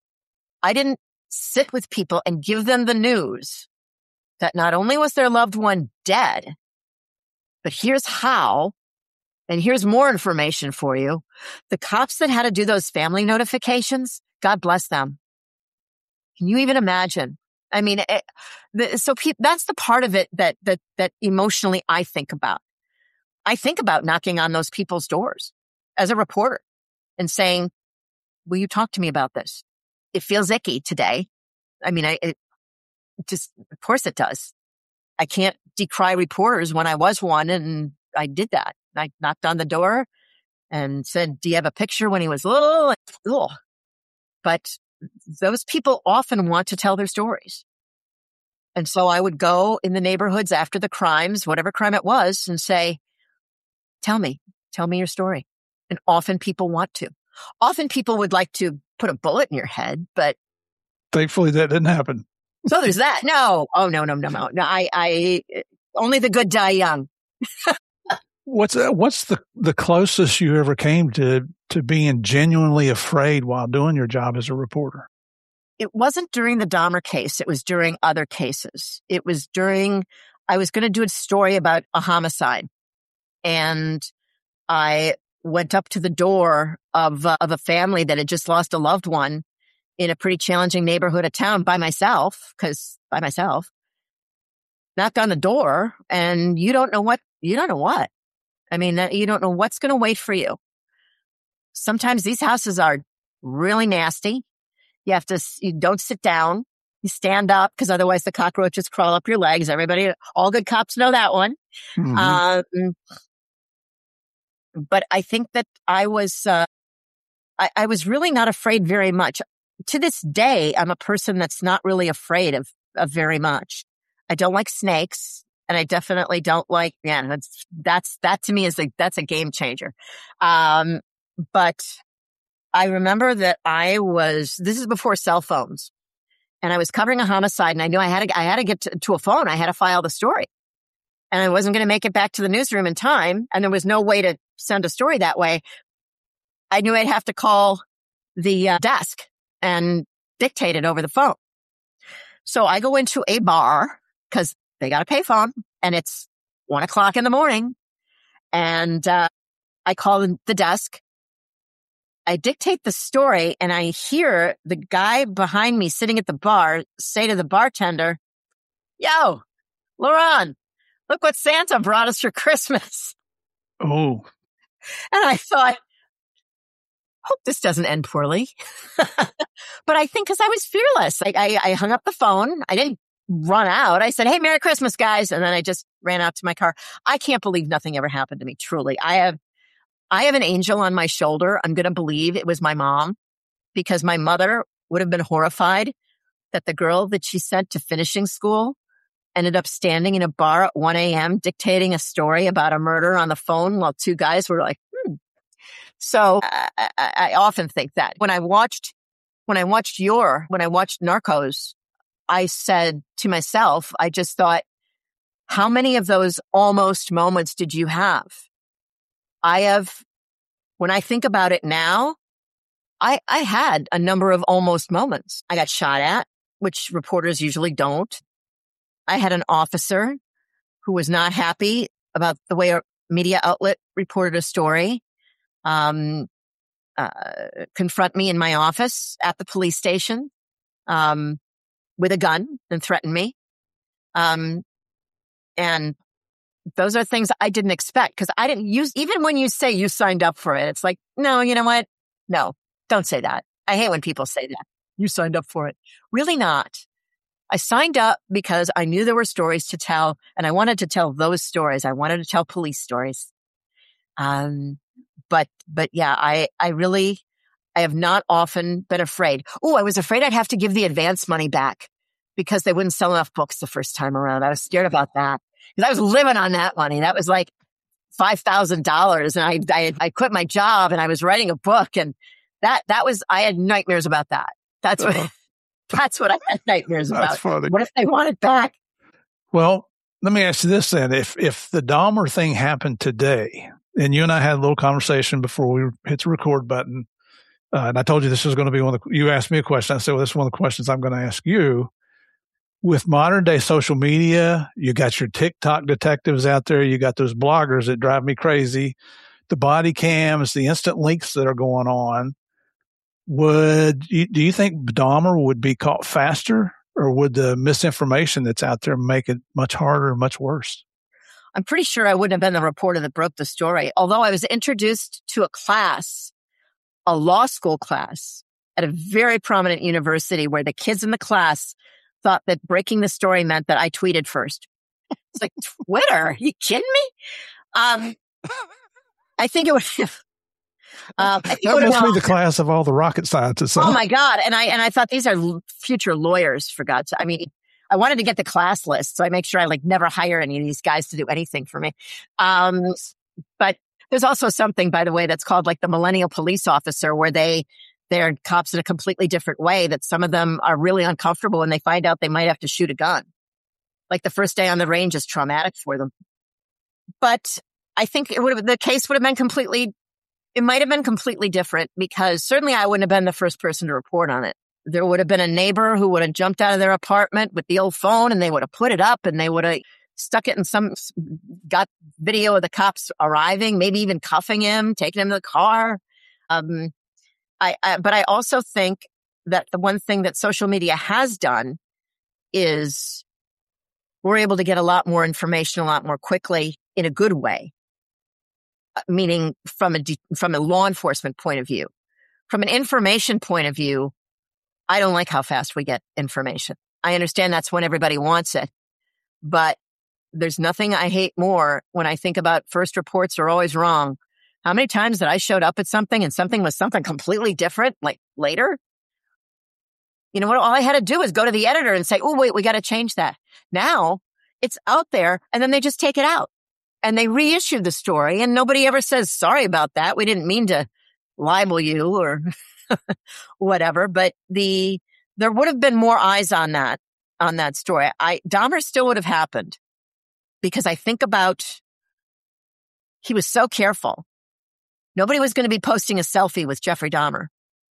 I didn't sit with people and give them the news that not only was their loved one dead, but here's how, and here's more information for you. The cops that had to do those family notifications, God bless them. Can you even imagine? I mean, it, the, so pe- that's the part of it that, that, that emotionally I think about. I think about knocking on those people's doors as a reporter and saying, will you talk to me about this? It feels icky today. I mean, I, it just, of course it does. I can't decry reporters when I was one, and I did that. I knocked on the door and said, do you have a picture when he was little? Ugh. But those people often want to tell their stories. And so I would go in the neighborhoods after the crimes, whatever crime it was, and say, tell me, tell me your story. And often people want to. Often people would like to put a bullet in your head, but thankfully that didn't happen. So there's that. No. Oh, no, no, no, no. No, I, I, only the good die young. What's, uh, what's the, the closest you ever came to, to being genuinely afraid while doing your job as a reporter? It wasn't during the Dahmer case. It was during other cases. It was during, I was going to do a story about a homicide, and I went up to the door of, uh, of a family that had just lost a loved one in a pretty challenging neighborhood of town by myself, because by myself, knocked on the door, and you don't know what, you don't know what. I mean, you don't know what's going to wait for you. Sometimes these houses are really nasty. You have to, you don't sit down. You stand up, because otherwise the cockroaches crawl up your legs. Everybody, all good cops know that one. Mm-hmm. Um, but I think that I was, uh, I, I was really not afraid very much. To this day, I'm a person that's not really afraid of, of very much. I don't like snakes, and I definitely don't like, yeah, that's, that's, that to me is a, that's a game changer. Um, but I remember that I was, this is before cell phones, and I was covering a homicide, and I knew I had to, I had to get to, to a phone. I had to file the story, and I wasn't going to make it back to the newsroom in time. And there was no way to send a story that way. I knew I'd have to call the uh, desk and dictate it over the phone. So I go into a bar, because they got a payphone, and it's one o'clock in the morning. And uh, I call the desk. I dictate the story, and I hear the guy behind me sitting at the bar say to the bartender, yo, Lauren, look what Santa brought us for Christmas. Oh. And I thought, hope this doesn't end poorly. But I think because I was fearless, I, I, I hung up the phone. I didn't run out. I said, hey, Merry Christmas, guys. And then I just ran out to my car. I can't believe nothing ever happened to me, truly. I have, I have an angel on my shoulder. I'm going to believe it was my mom, because my mother would have been horrified that the girl that she sent to finishing school ended up standing in a bar at one a.m. dictating a story about a murder on the phone while two guys were like, hmm. So I, I, I often think that when I watched, when I watched your, when I watched Narcos, I said to myself, I just thought, how many of those almost moments did you have? I have, when I think about it now, I, I had a number of almost moments. I got shot at, which reporters usually don't. I had an officer who was not happy about the way a media outlet reported a story, um, uh, confront me in my office at the police station, um, with a gun and threaten me. Um, and those are things I didn't expect, because I didn't use, even when you say you signed up for it, it's like, no, you know what? No, don't say that. I hate when people say that. You signed up for it. Really not. I signed up because I knew there were stories to tell, and I wanted to tell those stories. I wanted to tell police stories. Um, but, but yeah, I, I really, I have not often been afraid. Oh, I was afraid I'd have to give the advance money back because they wouldn't sell enough books the first time around. I was scared about that because I was living on that money. That was like five thousand dollars, and I, I, I quit my job and I was writing a book, and that, that was, I had nightmares about that. That's what, that's what I had nightmares about. That's funny. What if they want it back? Well, let me ask you this then. If, if the Dahmer thing happened today, and you and I had a little conversation before we hit the record button, uh, and I told you this was going to be one of the, you asked me a question. I said, well, this is one of the questions I'm going to ask you. With modern day social media, you got your TikTok detectives out there. You got those bloggers that drive me crazy. The body cams, the instant links that are going on. Would you, do you think Dahmer would be caught faster, or would the misinformation that's out there make it much harder and much worse? I'm pretty sure I wouldn't have been the reporter that broke the story. Although I was introduced to a class, a law school class at a very prominent university, where the kids in the class thought that breaking the story meant that I tweeted first. It's like, Twitter? Are you kidding me? Um, I think it would have. Um, I think that it would must have, be the class of all the rocket scientists. Huh? Oh my God. And I, and I thought these are future lawyers, for God's sake. I mean, I wanted to get the class list, so I make sure I like never hire any of these guys to do anything for me. Um, but there's also something, by the way, that's called like the millennial police officer, where they, they're cops in a completely different way, that some of them are really uncomfortable when they find out they might have to shoot a gun. Like the first day on the range is traumatic for them. But I think it would have, the case would have been completely, it might have been completely different, because certainly I wouldn't have been the first person to report on it. There would have been a neighbor who would have jumped out of their apartment with the old phone, and they would have put it up, and they would have stuck it in some, got video of the cops arriving, maybe even cuffing him, taking him to the car. Um, I, I, but I also think that the one thing that social media has done is we're able to get a lot more information a lot more quickly in a good way, meaning from a, from a law enforcement point of view. From an information point of view, I don't like how fast we get information. I understand that's when everybody wants it, but there's nothing I hate more when I think about first reports are always wrong. How many times that I showed up at something and something was something completely different, like later? You know what? All I had to do was go to the editor and say, oh, wait, we got to change that. Now it's out there, and then they just take it out and they reissue the story, and nobody ever says, sorry about that. We didn't mean to libel you or whatever, but the, there would have been more eyes on that, on that story. I, Dahmer still would have happened, because I think about, he was so careful. Nobody was going to be posting a selfie with Jeffrey Dahmer.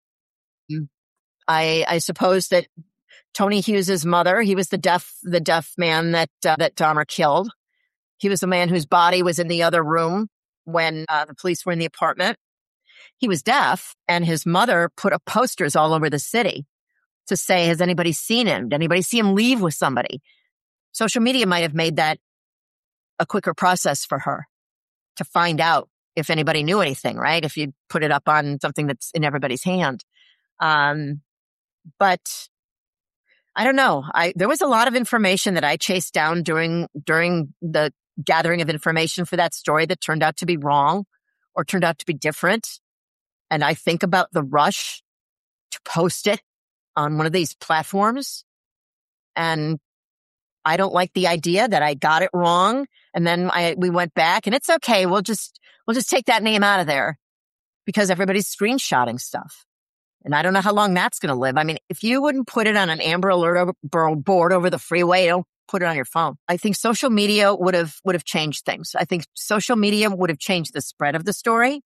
I, I suppose that Tony Hughes's mother, he was the deaf, the deaf man that, uh, that Dahmer killed. He was the man whose body was in the other room when uh, the police were in the apartment. He was deaf, and his mother put up posters all over the city to say, has anybody seen him? Did anybody see him leave with somebody? Social media might have made that a quicker process for her to find out if anybody knew anything, right? If you put it up on something that's in everybody's hand. Um, but I don't know. I, there was a lot of information that I chased down during, during the gathering of information for that story that turned out to be wrong. or turned out to be different. And I think about the rush to post it on one of these platforms. And I don't like the idea that I got it wrong. And then I, we went back and it's okay. We'll just, we'll just take that name out of there because everybody's screenshotting stuff. And I don't know how long that's going to live. I mean, if you wouldn't put it on an Amber Alert board over the freeway, don't put it on your phone. I think social media would have, would have changed things. I think social media would have changed the spread of the story.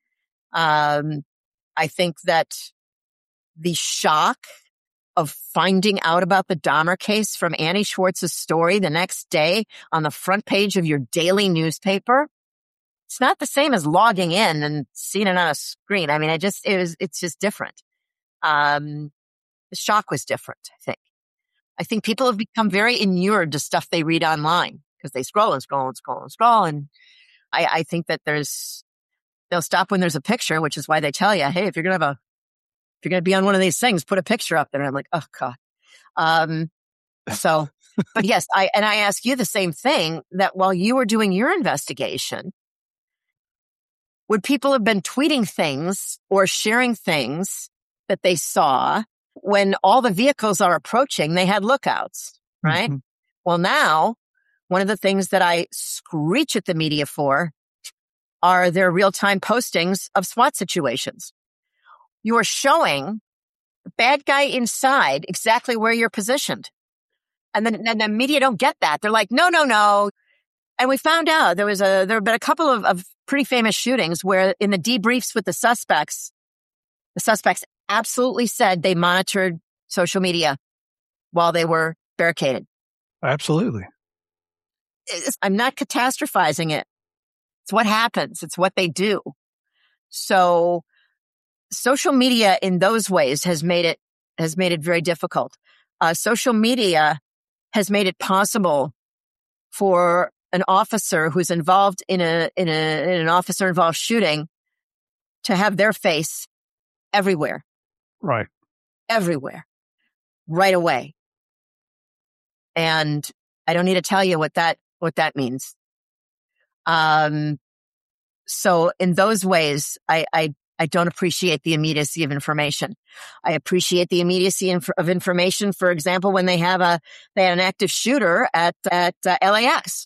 Um, I think that the shock of finding out about the Dahmer case from Annie Schwartz's story the next day on the front page of your daily newspaper, it's not the same as logging in and seeing it on a screen. I mean, I just, it was, it's just different. Um, the shock was different, I think. I think people have become very inured to stuff they read online because they scroll and scroll and scroll and scroll. And I, I think that there's, they'll stop when there's a picture, which is why they tell you, hey, if you're going to have a, if you're going to be on one of these things, put a picture up there. And I'm like, oh God. Um, so, but yes, I, and I ask you the same thing, that while you were doing your investigation, would people have been tweeting things or sharing things that they saw when all the vehicles are approaching? They had lookouts, right? Mm-hmm. Well, now one of the things that I screech at the media for are their real-time postings of SWAT situations. You are showing the bad guy inside exactly where you're positioned. And then and the media don't get that. They're like, no, no, no. And we found out there was a, there have been a couple of, of pretty famous shootings where in the debriefs with the suspects, the suspects absolutely said they monitored social media while they were barricaded. Absolutely. It's, I'm not catastrophizing it. It's what happens. It's what they do. So social media in those ways has made it, has made it very difficult. Uh, social media has made it possible for an officer who's involved in a, in a, in an officer involved shooting to have their face everywhere. Right. Everywhere. Right away. And I don't need to tell you what that, what that means. Um, so in those ways, I, I, I don't appreciate the immediacy of information. I appreciate the immediacy of information. For example, when they have a, they had an active shooter at, at uh, L A X.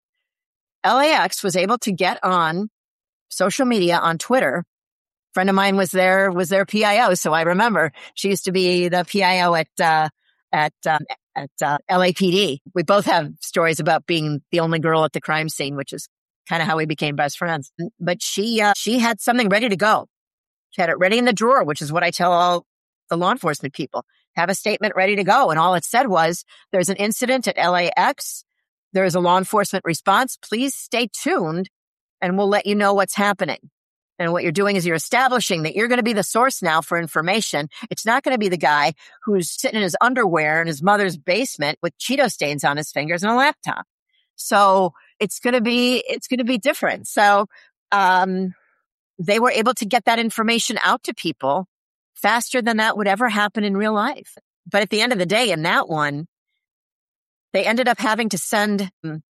L A X was able to get on social media, on Twitter. A friend of mine was there, was their P I O. So I remember she used to be the P I O at, uh, at, um, at, uh, L A P D. We both have stories about being the only girl at the crime scene, which is kind of how we became best friends. But she, uh, she had something ready to go. She had it ready in the drawer, which is what I tell all the law enforcement people. Have a statement ready to go. And all it said was, there's an incident at L A X. There is a law enforcement response. Please stay tuned and we'll let you know what's happening. And what you're doing is you're establishing that you're going to be the source now for information. It's not going to be the guy who's sitting in his underwear in his mother's basement with Cheeto stains on his fingers and a laptop. So it's going to be, it's going to be different. So, um, they were able to get that information out to people faster than that would ever happen in real life. But at the end of the day, in that one, they ended up having to send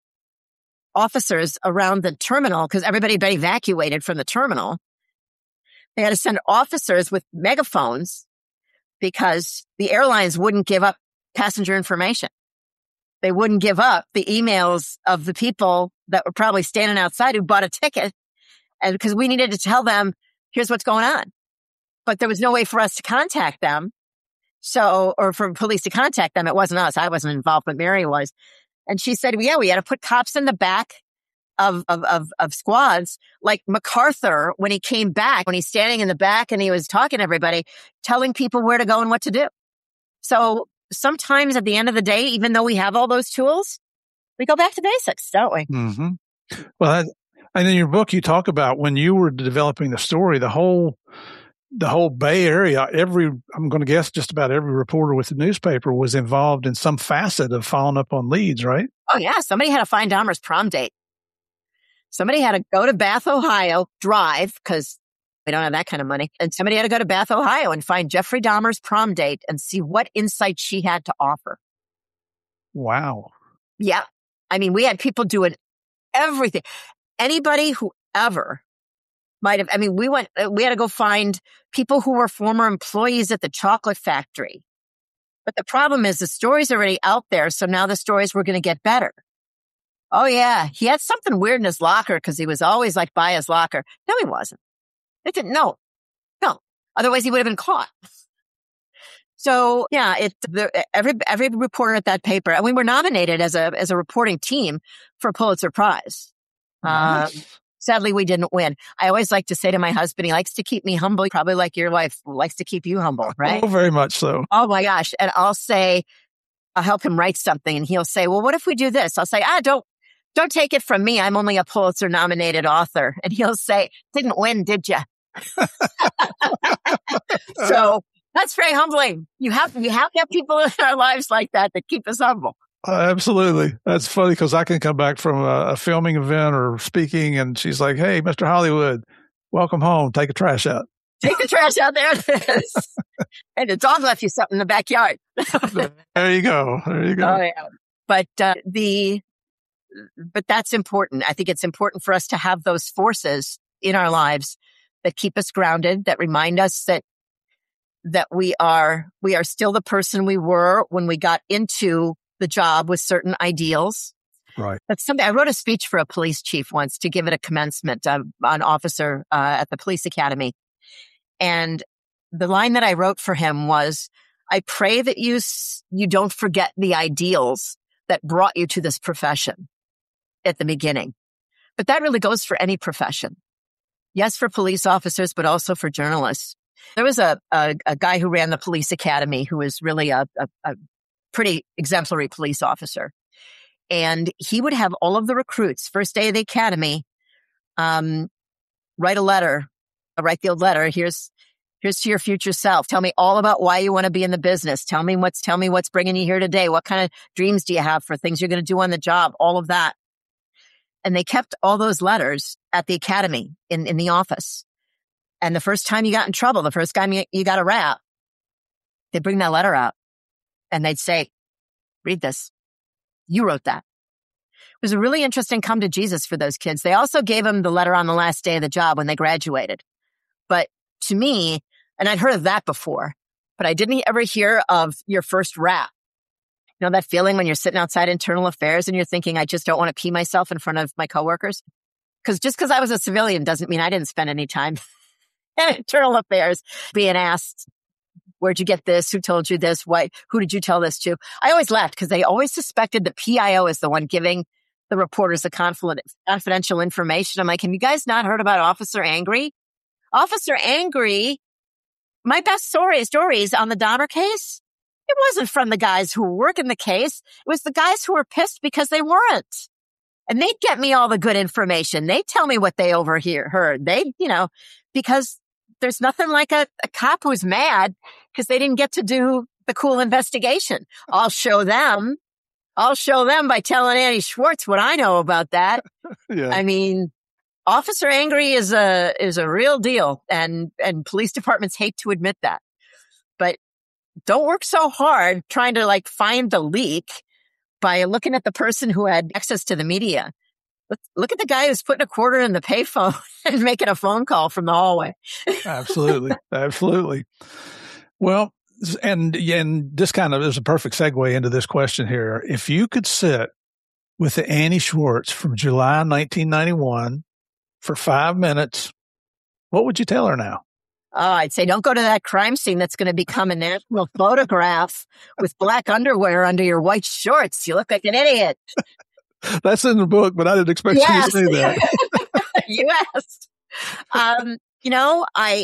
officers around the terminal because everybody had been evacuated from the terminal. They had to send officers with megaphones because the airlines wouldn't give up passenger information. They wouldn't give up the emails of the people that were probably standing outside who bought a ticket. And because we needed to tell them, here's what's going on. But there was no way for us to contact them. So, or for police to contact them. It wasn't us. I wasn't involved, but Mary was. And she said, well, yeah, we had to put cops in the back of, of, of, of squads. Like MacArthur, when he came back, when he's standing in the back and he was talking to everybody, telling people where to go and what to do. So sometimes at the end of the day, even though we have all those tools, we go back to basics, don't we? Mm-hmm. Well, that, and in your book, you talk about when you were developing the story, the whole, the whole Bay Area, every, I'm going to guess just about every reporter with the newspaper was involved in some facet of following up on leads, right? Oh yeah. Somebody had to find Dahmer's prom date. Somebody had to go to Bath, Ohio, drive, because we don't have that kind of money. And somebody had to go to Bath, Ohio and find Jeffrey Dahmer's prom date and see what insight she had to offer. Wow. Yeah. I mean, we had people doing everything. Anybody who ever might have, I mean, we went, we had to go find people who were former employees at the chocolate factory. But the problem is the story's already out there. So now the stories were going to get better. Oh yeah. He had something weird in his locker because he was always like by his locker. No, he wasn't. They didn't know. No. Otherwise he would have been caught. So yeah, it, the, every, every reporter at that paper, and we were nominated as a, as a reporting team for a Pulitzer Prize. Nice. Um, sadly, we didn't win. I always like to say to my husband, he likes to keep me humble, probably like your wife likes to keep you humble, right? Oh, very much so. Oh my gosh. And I'll say, I'll help him write something and he'll say, well, what if we do this? I'll say, ah, don't, don't take it from me. I'm only a Pulitzer nominated author. And he'll say, didn't win, did you? So that's very humbling. You have, you have to have people in our lives like that that keep us humble. Uh, absolutely. That's funny because I can come back from a, a filming event or speaking and she's like, hey, Mister Hollywood, welcome home. Take the trash out. Take the trash out there. And the dog left you something in the backyard. There you go. There you go. Oh, yeah. But uh, the, but that's important. I think it's important for us to have those forces in our lives that keep us grounded, that remind us that that we are we are still the person we were when we got into the job with certain ideals. Right. That's something. I wrote a speech for a police chief once to give it a commencement, uh, an officer uh, at the police academy. And the line that I wrote for him was, I pray that you you don't forget the ideals that brought you to this profession at the beginning. But that really goes for any profession. Yes, for police officers, but also for journalists. There was a, a, a guy who ran the police academy who was really a, a, a pretty exemplary police officer. And he would have all of the recruits, first day of the academy, um, write a letter, uh, write the old letter. Here's, here's to your future self. Tell me all about why you want to be in the business. Tell me what's, tell me what's bringing you here today. What kind of dreams do you have for things you're going to do on the job? All of that. And they kept all those letters at the academy in, in the office. And the first time you got in trouble, the first time you, you got a rap, they'd bring that letter out and they'd say, read this. You wrote that. It was a really interesting come to Jesus for those kids. They also gave them the letter on the last day of the job when they graduated. But to me, and I'd heard of that before, but I didn't ever hear of your first rap. You know, that feeling when you're sitting outside internal affairs and you're thinking, I just don't want to pee myself in front of my coworkers. Because just because I was a civilian doesn't mean I didn't spend any time in internal affairs being asked, where'd you get this? Who told you this? Why? Who did you tell this to? I always laughed because they always suspected the P I O is the one giving the reporters the confidential information. I'm like, have you guys not heard about Officer Angry? Officer Angry, my best story, stories on the Dahmer case, it wasn't from the guys who work in the case. It was the guys who were pissed because they weren't. And they'd get me all the good information. They'd tell me what they overhear heard. They, you know, because there's nothing like a, a cop who's mad because they didn't get to do the cool investigation. I'll show them. I'll show them by telling Annie Schwartz what I know about that. Yeah. I mean, Officer Angry is a, is a real deal, and, and police departments hate to admit that. But don't work so hard trying to like find the leak by looking at the person who had access to the media. Look, look at the guy who's putting a quarter in the payphone and making a phone call from the hallway. Absolutely. Absolutely. Well, and, and this kind of is a perfect segue into this question here. If you could sit with the Annie Schwartz from July nineteen ninety-one for five minutes, what would you tell her now? Oh, I'd say don't go to that crime scene that's going to become a national photograph with black underwear under your white shorts. You look like an idiot. That's in the book, but I didn't expect Yes. you to say that. You asked. Um, you know, I,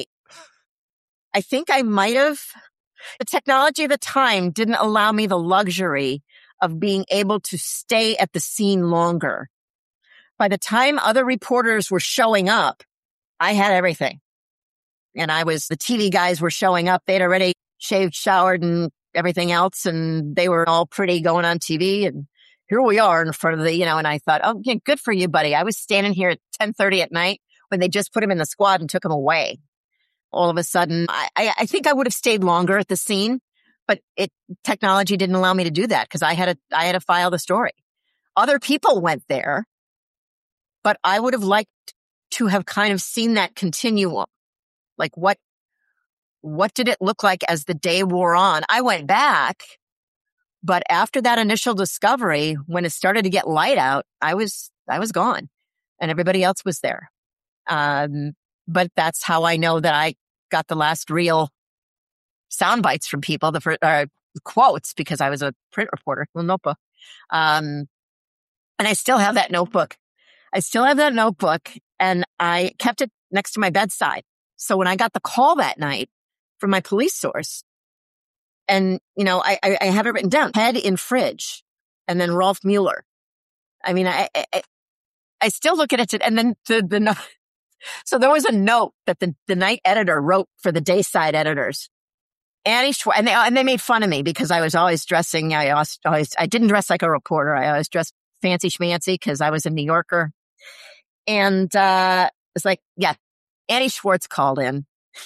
I think I might have, the technology of the time didn't allow me the luxury of being able to stay at the scene longer. By the time other reporters were showing up, I had everything. And I was, the T V guys were showing up. They'd already shaved, showered, and everything else. And they were all pretty going on T V. And here we are in front of the, you know, and I thought, oh, yeah, good for you, buddy. I was standing here at ten thirty at night when they just put him in the squad and took him away. All of a sudden, I, I, I think I would have stayed longer at the scene, but it, technology didn't allow me to do that because I had to, I had to file the story. Other people went there, but I would have liked to have kind of seen that continuum. Like what, what did it look like as the day wore on? I went back, but after that initial discovery, when it started to get light out, I was, I was gone and everybody else was there. Um, but that's how I know that I got the last real sound bites from people, the first, uh, quotes, because I was a print reporter, a notebook. Um, and I still have that notebook. I still have that notebook and I kept it next to my bedside. So when I got the call that night from my police source, and, you know, I, I, I have it written down, head in fridge, and then Rolf Mueller. I mean, I, I, I still look at it, and then the, the note. So there was a note that the, the night editor wrote for the Dayside editors. Annie Schwartz, and they, and they made fun of me because I was always dressing, I always, always, I didn't dress like a reporter. I always dressed fancy schmancy because I was a New Yorker. And, uh, it's like, yeah, Annie Schwartz called in.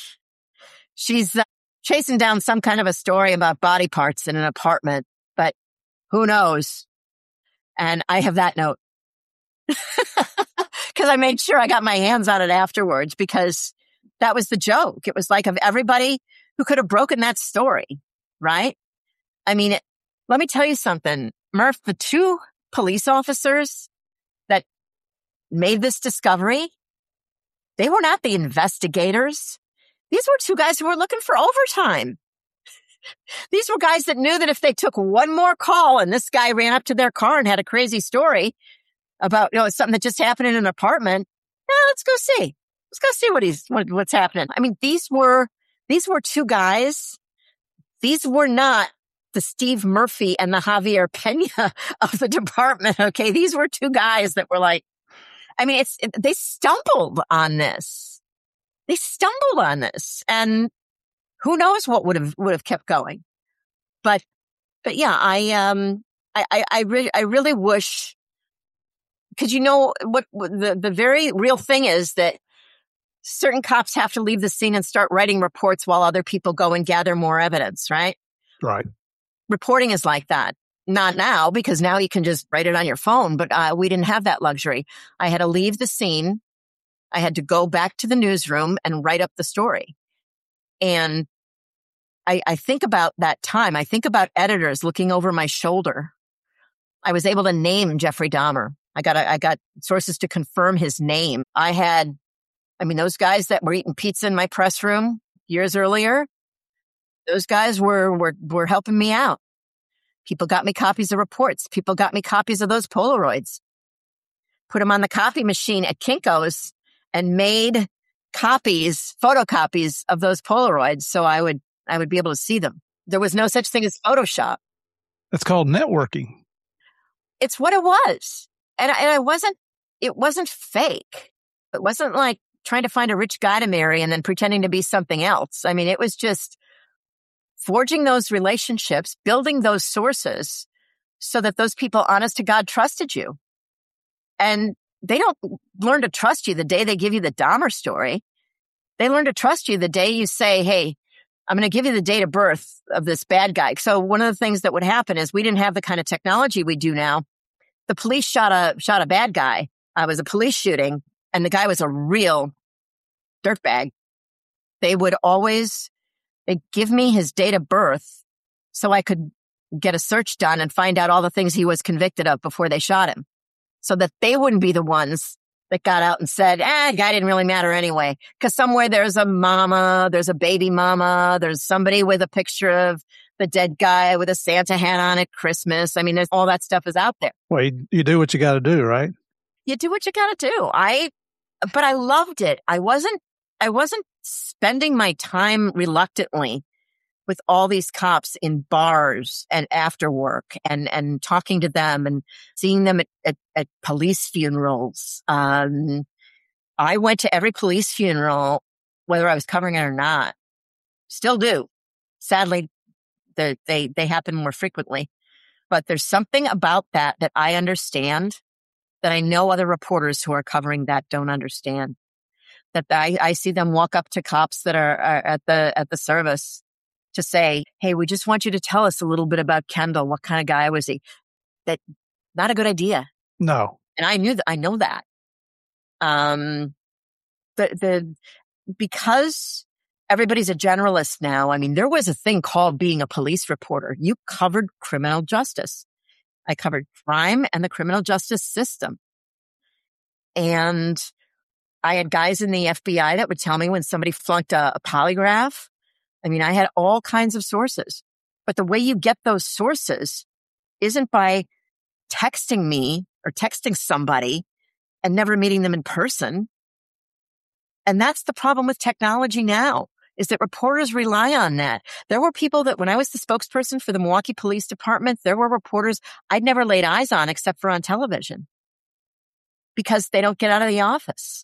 She's uh, chasing down some kind of a story about body parts in an apartment, but who knows? And I have that note. Because I made sure I got my hands on it afterwards because that was the joke. It was like of everybody who could have broken that story, right? I mean, it, let me tell you something, Murph, the two police officers that made this discovery, they were not the investigators. These were two guys who were looking for overtime. These were guys that knew that if they took one more call and this guy ran up to their car and had a crazy story about, you know, something that just happened in an apartment, yeah, let's go see. Let's go see what he's, what, what's happening. I mean, these were, these were two guys. These were not the Steve Murphy and the Javier Pena of the department. Okay. These were two guys that were like, I mean, it's, it, they stumbled on this. They stumbled on this and who knows what would have, would have kept going. But, but yeah, I, um, I, I, I really, I really wish, cause you know what, what the, the very real thing is that certain cops have to leave the scene and start writing reports while other people go and gather more evidence, right? Right. Reporting is like that. Not now, because now you can just write it on your phone, but uh, we didn't have that luxury. I had to leave the scene. I had to go back to the newsroom and write up the story. And I, I think about that time. I think about editors looking over my shoulder. I was able to name Jeffrey Dahmer. I got, I got sources to confirm his name. I had, I mean, those guys that were eating pizza in my press room years earlier, those guys were, were, were helping me out. People got me copies of reports. People got me copies of those Polaroids. Put them on the copy machine at Kinko's and made copies, photocopies of those Polaroids so I would, I would be able to see them. There was no such thing as Photoshop. That's called networking. It's what it was. And I, and I wasn't, it wasn't fake. It wasn't like trying to find a rich guy to marry and then pretending to be something else. I mean, it was just forging those relationships, building those sources so that those people, honest to God, trusted you. And they don't learn to trust you the day they give you the Dahmer story. They learn to trust you the day you say, hey, I'm going to give you the date of birth of this bad guy. So one of the things that would happen is we didn't have the kind of technology we do now. The police shot a, shot a bad guy. Uh, it was a police shooting and the guy was a real dirtbag. They would always, they'd give me his date of birth so I could get a search done and find out all the things he was convicted of before they shot him. So that they wouldn't be the ones that got out and said, ah, guy didn't really matter anyway. Cause somewhere there's a mama, there's a baby mama, there's somebody with a picture of the dead guy with a Santa hat on at Christmas. I mean, there's all that stuff is out there. Well, you, you do what you got to do, right? You do what you got to do. I, but I loved it. I wasn't, I wasn't spending my time reluctantly with all these cops in bars and after work and, and talking to them and seeing them at, at, at police funerals. Um, I went to every police funeral, whether I was covering it or not. Still do. Sadly, the, they, they happen more frequently, but there's something about that that I understand that I know other reporters who are covering that don't understand. That I, I see them walk up to cops that are, are at the, at the service to say, hey, we just want you to tell us a little bit about Kendall. What kind of guy was he? That, not a good idea. No. And I knew that, I know that. Um, the, the, because everybody's a generalist now. I mean, there was a thing called being a police reporter. You covered criminal justice. I covered crime and the criminal justice system. And I had guys in the F B I that would tell me when somebody flunked a, a polygraph. I mean, I had all kinds of sources. But the way you get those sources isn't by texting me or texting somebody and never meeting them in person. And that's the problem with technology now, is that reporters rely on that. There were people that when I was the spokesperson for the Milwaukee Police Department, there were reporters I'd never laid eyes on except for on television because they don't get out of the office.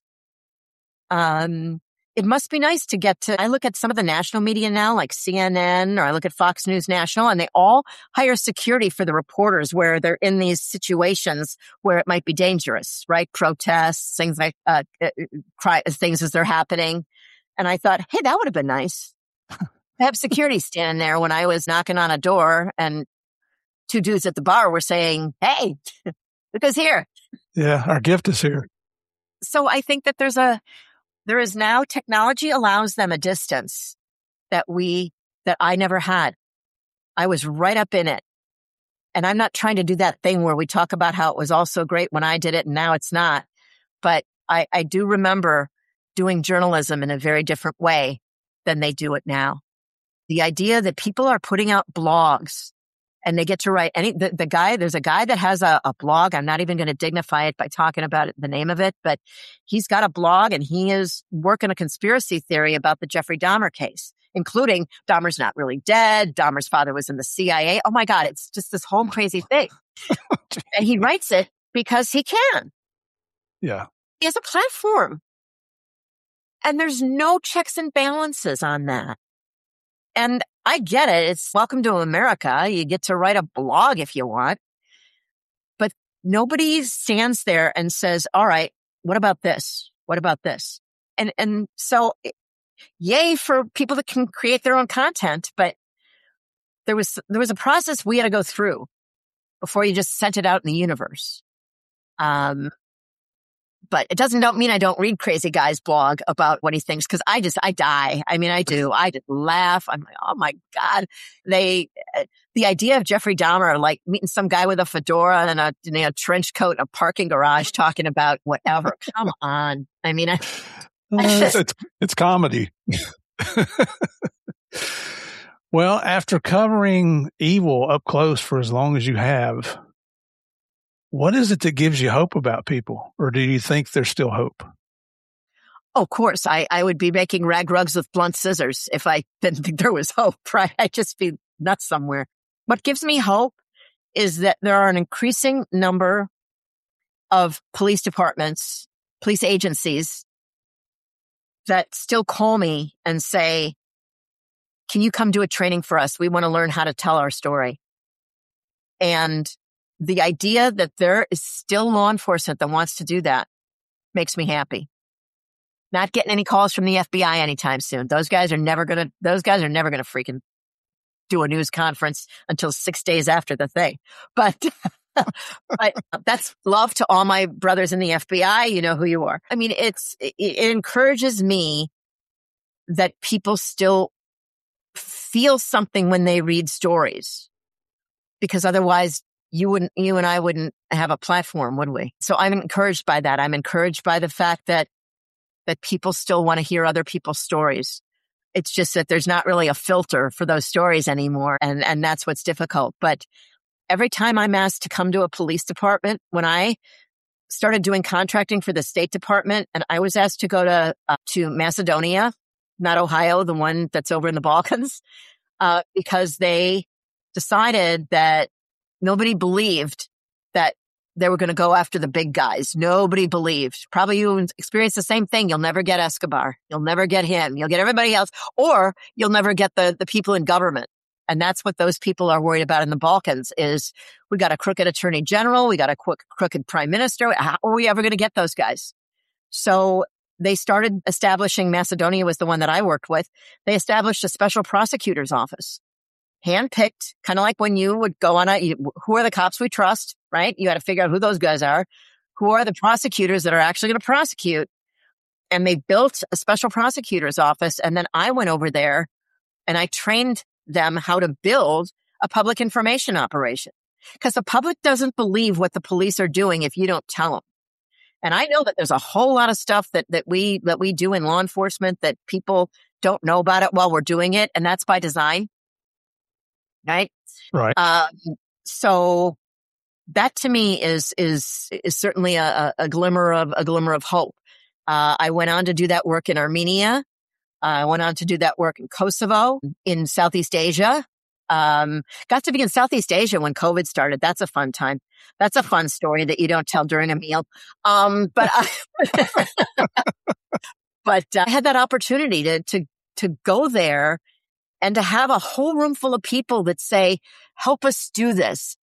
Um, it must be nice to get to, I look at some of the national media now, like C N N, or I look at Fox News National, and they all hire security for the reporters where they're in these situations where it might be dangerous, right? Protests, things like, uh, cry, things as they're happening. And I thought, hey, that would have been nice. to have security standing there when I was knocking on a door and two dudes at the bar were saying, hey, look who's here. Yeah, our gift is here. So I think that there's a, there is now technology allows them a distance that we, that I never had. I was right up in it. And I'm not trying to do that thing where we talk about how it was all so great when I did it and now it's not. But I, I do remember doing journalism in a very different way than they do it now. The idea that people are putting out blogs and they get to write any, the, the guy, there's a guy that has a, a blog. I'm not even going to dignify it by talking about it, the name of it, but he's got a blog and he is working a conspiracy theory about the Jeffrey Dahmer case, including Dahmer's not really dead. Dahmer's father was in the C I A. Oh my God. It's just this whole crazy thing. And he writes it because he can. Yeah. He has a platform. And there's no checks and balances on that. And I get it. It's welcome to America. You get to write a blog if you want. But nobody stands there and says, all right, what about this? What about this? And, and so yay for people that can create their own content. But there was, there was a process we had to go through before you just sent it out in the universe. Um, But it doesn't don't mean I don't read Crazy Guy's blog about what he thinks, because I just, I die. I mean, I do. I just laugh. I'm like, oh my God. They, the idea of Jeffrey Dahmer, like meeting some guy with a fedora and a, you know, trench coat in a parking garage talking about whatever. Come on. I mean, I, I just, it's, it's comedy. Well, after covering evil up close for as long as you have, what is it that gives you hope about people? Or do you think there's still hope? Oh, of course, I, I would be making rag rugs with blunt scissors if I didn't think there was hope, right? I'd just be nuts somewhere. What gives me hope is that there are an increasing number of police departments, police agencies that still call me and say, can you come do a training for us? We want to learn how to tell our story. And the idea that there is still law enforcement that wants to do that makes me happy. Not getting any calls from the F B I anytime soon. Those guys are never going to, those guys are never going to freaking do a news conference until six days after the thing. But, but that's love to all my brothers in the F B I. You know who you are. I mean, it's, it, it encourages me that people still feel something when they read stories, because otherwise you wouldn't, you and I wouldn't have a platform, would we? So I'm encouraged by that. I'm encouraged by the fact that, that people still want to hear other people's stories. It's just that there's not really a filter for those stories anymore. And, and that's what's difficult. But every time I'm asked to come to a police department, when I started doing contracting for the State Department, and I was asked to go to, uh, to Macedonia, not Ohio, the one that's over in the Balkans, uh, because they decided that nobody believed that they were going to go after the big guys. Nobody believed. Probably you experience the same thing. You'll never get Escobar. You'll never get him. You'll get everybody else, or you'll never get the, the people in government. And that's what those people are worried about in the Balkans is we got a crooked attorney general. We got a quick, crooked prime minister. How are we ever going to get those guys? So they started establishing, Macedonia was the one that I worked with. They established a special prosecutor's office. Handpicked, kind of like when you would go on a, you, who are the cops we trust, right? You got to figure out who those guys are. Who are the prosecutors that are actually going to prosecute? and they built a special prosecutor's office. And then I went over there and I trained them how to build a public information operation, because the public doesn't believe what the police are doing if you don't tell them. And I know that there's a whole lot of stuff that, that we, that we do in law enforcement that people don't know about it while we're doing it. And that's by design. Right. Right. Um, so that to me is, is, is certainly a, a glimmer of, a glimmer of hope. Uh, I went on to do that work in Armenia. Uh, I went on to do that work in Kosovo, in Southeast Asia. Um, got to be in Southeast Asia when COVID started. That's a fun time. That's a fun story that you don't tell during a meal. Um, but, I, but uh, I had that opportunity to, to, to go there and to have a whole room full of people that say, help us do this.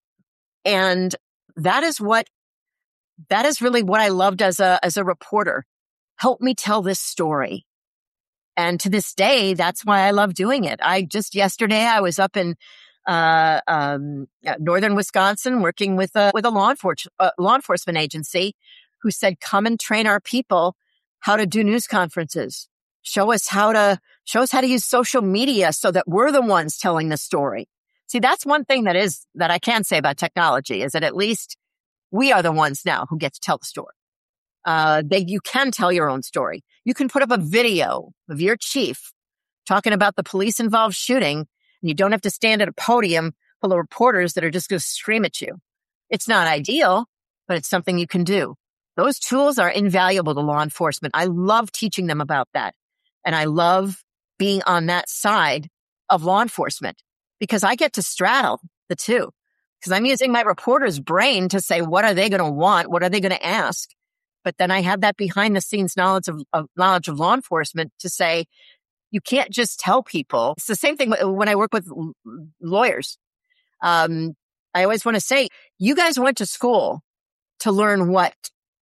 And that is what, that is really what I loved as a, as a reporter. Help me tell this story. And to this day, that's why I love doing it. I just yesterday, I was up in, uh, um, northern Wisconsin working with a, with a law enforcement, uh, law enforcement agency who said, come and train our people how to do news conferences. Show us how to, show us how to use social media so that we're the ones telling the story. See, that's one thing that is, that I can say about technology is that at least we are the ones now who get to tell the story. Uh, they, you can tell your own story. You can put up a video of your chief talking about the police involved shooting, and you don't have to stand at a podium full of reporters that are just going to scream at you. It's not ideal, but it's something you can do. Those tools are invaluable to law enforcement. I love teaching them about that. And I love being on that side of law enforcement because I get to straddle the two, because I'm using my reporter's brain to say, what are they going to want? What are they going to ask? But then I have that behind the scenes knowledge of, of knowledge of law enforcement to say, you can't just tell people. It's the same thing when I work with lawyers. Um, I always want to say, you guys went to school to learn what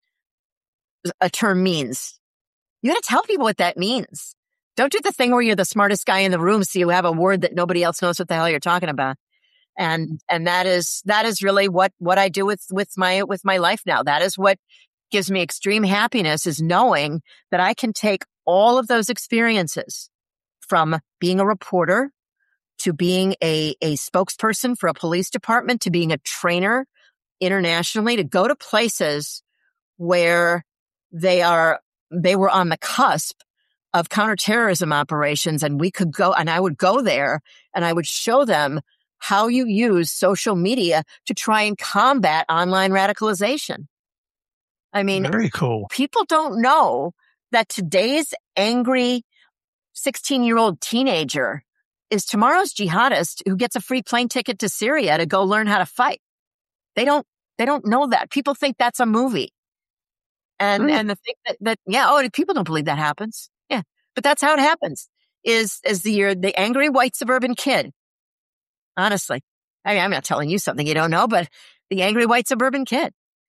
a term means. You got to tell people what that means. Don't do the thing where you're the smartest guy in the room so you have a word that nobody else knows what the hell you're talking about. And, and that is, that is really what, what I do with, with my, with my life now. That is what gives me extreme happiness, is knowing that I can take all of those experiences from being a reporter to being a, a spokesperson for a police department to being a trainer internationally, to go to places where they are, they were on the cusp of counterterrorism operations. And we could go, and I would go there and I would show them how you use social media to try and combat online radicalization. I mean, very cool. People don't know that today's angry sixteen-year-old teenager is tomorrow's jihadist who gets a free plane ticket to Syria to go learn how to fight. They don't, they don't know that. People think that's a movie. And, mm. and the thing that, that, yeah, oh, people don't believe that happens. Yeah. But that's how it happens, is, is the, you're the angry white suburban kid. Honestly. I mean, I'm not telling you something you don't know, but the angry white suburban kid.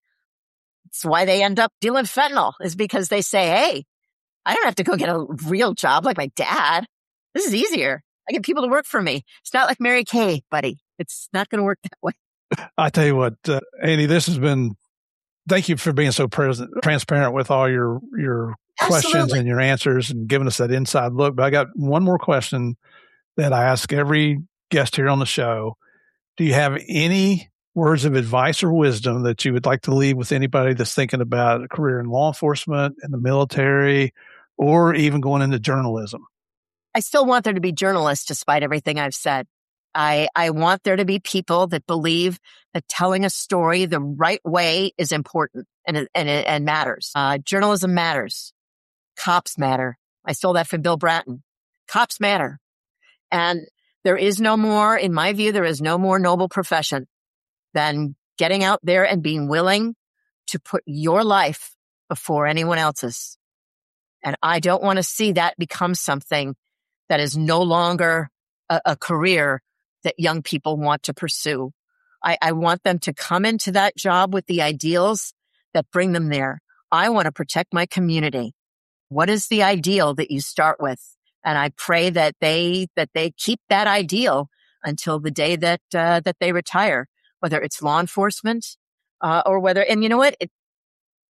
It's why they end up dealing fentanyl, is because they say, hey, I don't have to go get a real job like my dad. This is easier. I get people to work for me. It's not like Mary Kay, buddy. It's not going to work that way. I tell you what, uh, Annie, this has been, thank you for being so present, transparent with all your, your questions Absolutely. and your answers and giving us that inside look. But I got one more question that I ask every guest here on the show. Do you have any words of advice or wisdom that you would like to leave with anybody that's thinking about a career in law enforcement, in the military, or even going into journalism? I still want there to be journalists despite everything I've said. I, I want there to be people that believe that telling a story the right way is important and, and, and matters. Uh, journalism matters. Cops matter. I stole that from Bill Bratton. Cops matter. And there is no more, in my view, there is no more noble profession than getting out there and being willing to put your life before anyone else's. And I don't want to see that become something that is no longer a, a career that young people want to pursue. I, I want them to come into that job with the ideals that bring them there. I want to protect my community. What is the ideal that you start with? And I pray that they, that they keep that ideal until the day that, uh, that they retire, whether it's law enforcement, uh, or whether, and you know what? It,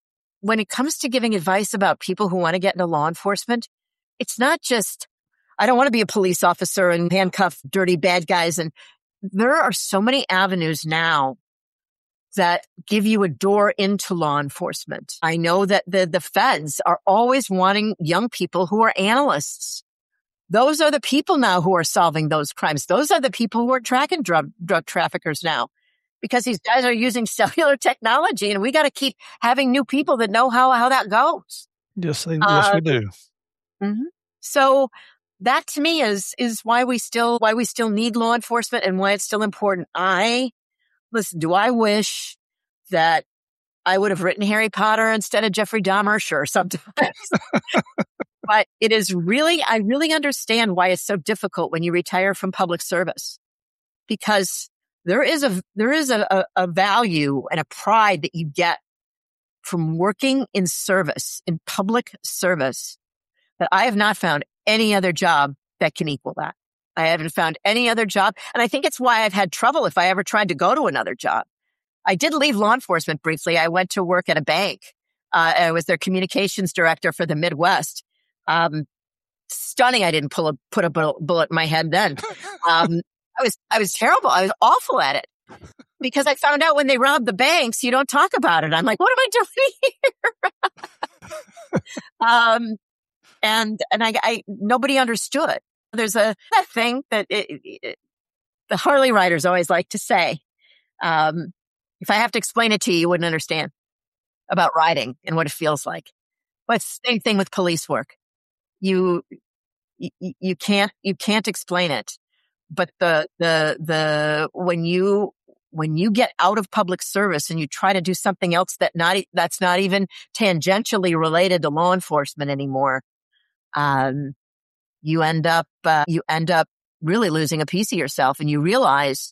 when it comes to giving advice about people who want to get into law enforcement, it's not just, I don't want to be a police officer and handcuff dirty bad guys. And there are so many avenues now that give you a door into law enforcement. I know that the, the feds are always wanting young people who are analysts. Those are the people now who are solving those crimes. Those are the people who are tracking drug, drug traffickers now, because these guys are using cellular technology, and we got to keep having new people that know how, how that goes. Yes, yes, uh, we do. Mm-hmm. So that to me is, is why we still, why we still need law enforcement and why it's still important. I, listen, do I wish that I would have written Harry Potter instead of Jeffrey Dahmer? Sure, sometimes. But it is really, I really understand why it's so difficult when you retire from public service, because there is a, there is a, a, a value and a pride that you get from working in service, in public service, that I have not found any other job that can equal that. I haven't found any other job. And I think it's why I've had trouble if I ever tried to go to another job. I did leave law enforcement briefly. I went to work at a bank. Uh, I was their communications director for the Midwest. Um, stunning. I didn't pull a, put a bullet in my head then. Um, I was, I was terrible. I was awful at it, because I found out when they robbed the banks, you don't talk about it. I'm like, what am I doing here? um, and, and I, I, nobody understood. There's a, that thing that it, it, the Harley riders always like to say, um, if I have to explain it to you, you wouldn't understand about riding and what it feels like. But it's the same thing with police work. You, you, you can't, you can't explain it. But the, the, the, when you, when you get out of public service and you try to do something else that not, that's not even tangentially related to law enforcement anymore, um, you end up, uh, you end up really losing a piece of yourself, and you realize,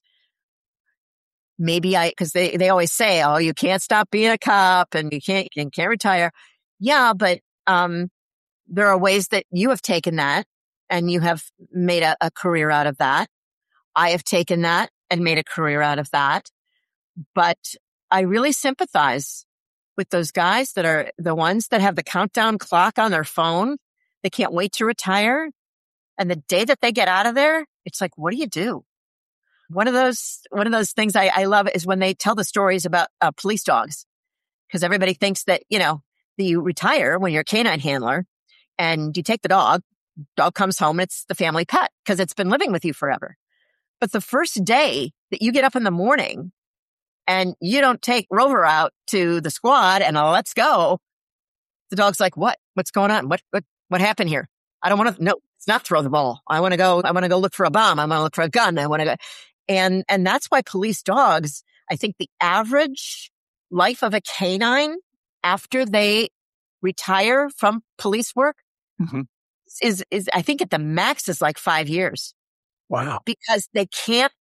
maybe I, cause they, they always say, oh, you can't stop being a cop and you can't, you can't retire. Yeah. But, um, there are ways that you have taken that and you have made a, a career out of that. I have taken that and made a career out of that. But I really sympathize with those guys that are the ones that have the countdown clock on their phone. They can't wait to retire. And the day that they get out of there, it's like, what do you do? One of those, one of those things I, I love is when they tell the stories about uh, police dogs, because everybody thinks that, you know, that you retire when you're a canine handler and you take the dog, dog comes home and it's the family pet because it's been living with you forever. But the first day that you get up in the morning and you don't take Rover out to the squad and uh, let's go, the dog's like, what? What's going on? What, what, what happened here? I don't want to, no, it's not throw the ball. I want to go, I want to go look for a bomb. I want to look for a gun. I want to go. And, and that's why police dogs, I think the average life of a canine after they retire from police work mm-hmm. is, is, I think at the max is like five years. Wow. Because they can't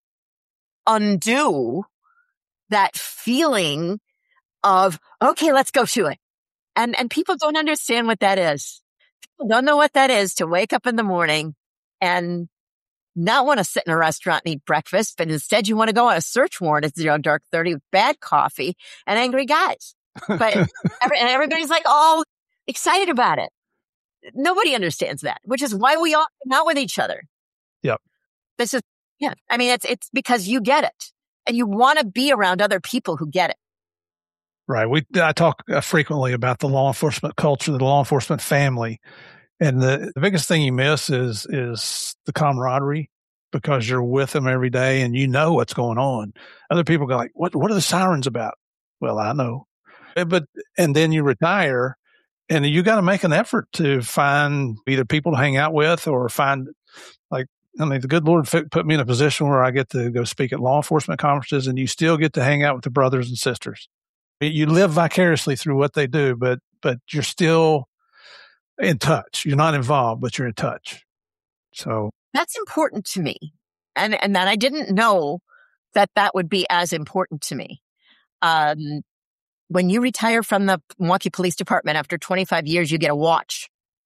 undo that feeling of, okay, let's go to it. And, and people don't understand what that is. People don't know what that is to wake up in the morning and not want to sit in a restaurant and eat breakfast, but instead you want to go on a search warrant at zero dark thirty with bad coffee and angry guys. But every, and everybody's like all excited about it. Nobody understands that, which is why we all hang out with each other. Yep. This is, yeah. I mean, it's, it's because you get it and you want to be around other people who get it. Right. We, I talk frequently about the law enforcement culture, the law enforcement family. And the, the biggest thing you miss is, is the camaraderie, because you're with them every day and you know what's going on. Other people go like, what, what are the sirens about? Well, I know. But, and then you retire and you got to make an effort to find either people to hang out with or find, like, I mean, the good Lord put me in a position where I get to go speak at law enforcement conferences, and you still get to hang out with the brothers and sisters. You live vicariously through what they do, but, but you're still in touch. You're not involved, but you're in touch. So that's important to me. And, and that I didn't know that that would be as important to me. Um, when you retire from the Milwaukee Police Department after twenty-five years, you get a watch.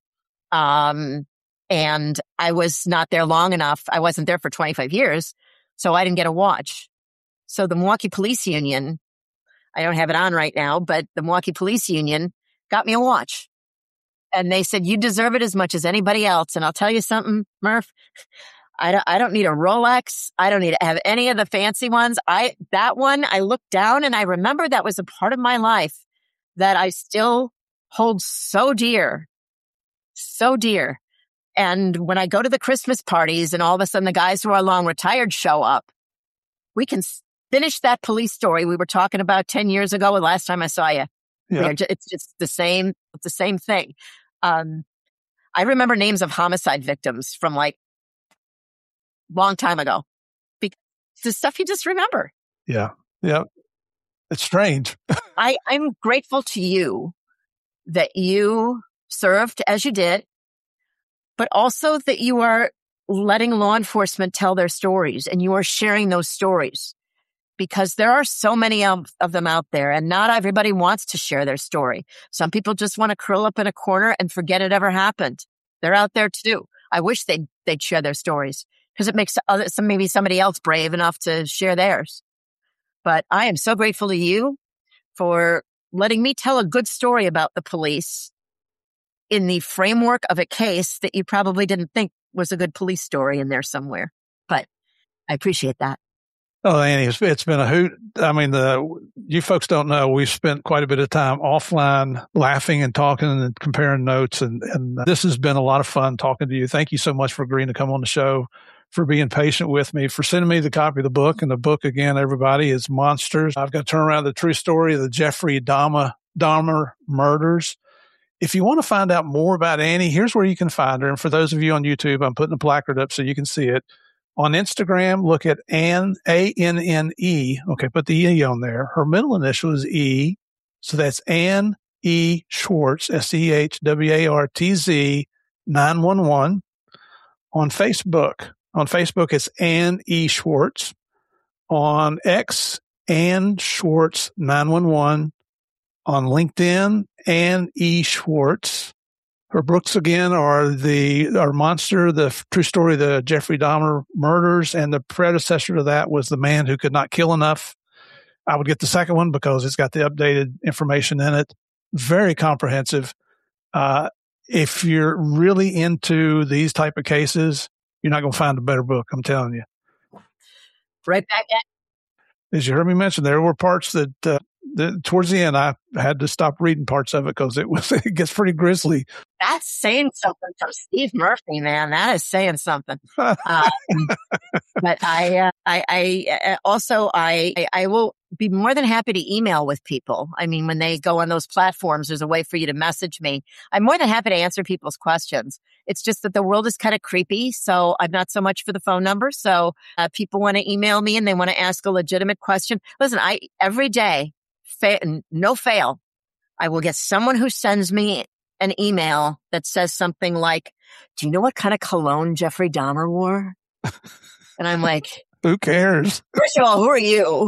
Um, and I was not there long enough. I wasn't there for twenty-five years, so I didn't get a watch. So the Milwaukee Police Union, I don't have it on right now, but the Milwaukee Police Union got me a watch. And they said, you deserve it as much as anybody else. And I'll tell you something, Murph, I don't, I don't need a Rolex. I don't need to have any of the fancy ones. I, that one, I looked down and I remember that was a part of my life that I still hold so dear, so dear. And when I go to the Christmas parties and all of a sudden the guys who are long retired show up, we can finish that police story we were talking about ten years ago, the last time I saw you. Yeah. Just, it's just the same, it's the same thing. Um, I remember names of homicide victims from like long time ago. Because the stuff you just remember. Yeah. Yeah. It's strange. I, I'm grateful to you that you served as you did, but also that you are letting law enforcement tell their stories and you are sharing those stories, because there are so many of, of them out there and not everybody wants to share their story. Some people just want to curl up in a corner and forget it ever happened. They're out there too. I wish they'd, they'd share their stories because it makes other, some, maybe somebody else brave enough to share theirs. But I am so grateful to you for letting me tell a good story about the police in the framework of a case that you probably didn't think was a good police story in there somewhere. But I appreciate that. Oh, Annie, it's, it's been a hoot. I mean, the you folks don't know, we've spent quite a bit of time offline laughing and talking and comparing notes. And, and this has been a lot of fun talking to you. Thank you so much for agreeing to come on the show, for being patient with me, for sending me the copy of the book. And the book, again, everybody, is Monsters. I've got to turn around the true story of the Jeffrey Dahmer, Dahmer murders. If you want to find out more about Annie, here's where you can find her. And for those of you on YouTube, I'm putting a placard up so you can see it. On Instagram, look at Ann, A N N E. Okay, put the E on there. Her middle initial is E. So that's Ann E. Schwartz, S E H W A R T Z nine one one. On Facebook, on Facebook, it's Ann E. Schwartz. On X, Ann Schwartz nine one one. On LinkedIn, Ann E. Schwartz. Her books, again, are the are Monster, the true story of the Jeffrey Dahmer murders, and the predecessor to that was The Man Who Could Not Kill Enough. I would get the second one because it's got the updated information in it. Very comprehensive. Uh, if you're really into these type of cases, you're not going to find a better book, I'm telling you. Right back at As you heard me mention, there were parts that uh, The, towards the end, I had to stop reading parts of it because it was it gets pretty grisly. That's saying something from Steve Murphy, man. That is saying something. um, but I, uh, I, I also I, I will be more than happy to email with people. I mean, when they go on those platforms, there's a way for you to message me. I'm more than happy to answer people's questions. It's just that the world is kind of creepy, so I'm not so much for the phone number. So uh, people want to email me and they want to ask a legitimate question. Listen, I every day. Fa- no fail, I will get someone who sends me an email that says something like, do you know what kind of cologne Jeffrey Dahmer wore? And I'm like, who cares? First of all, who are you?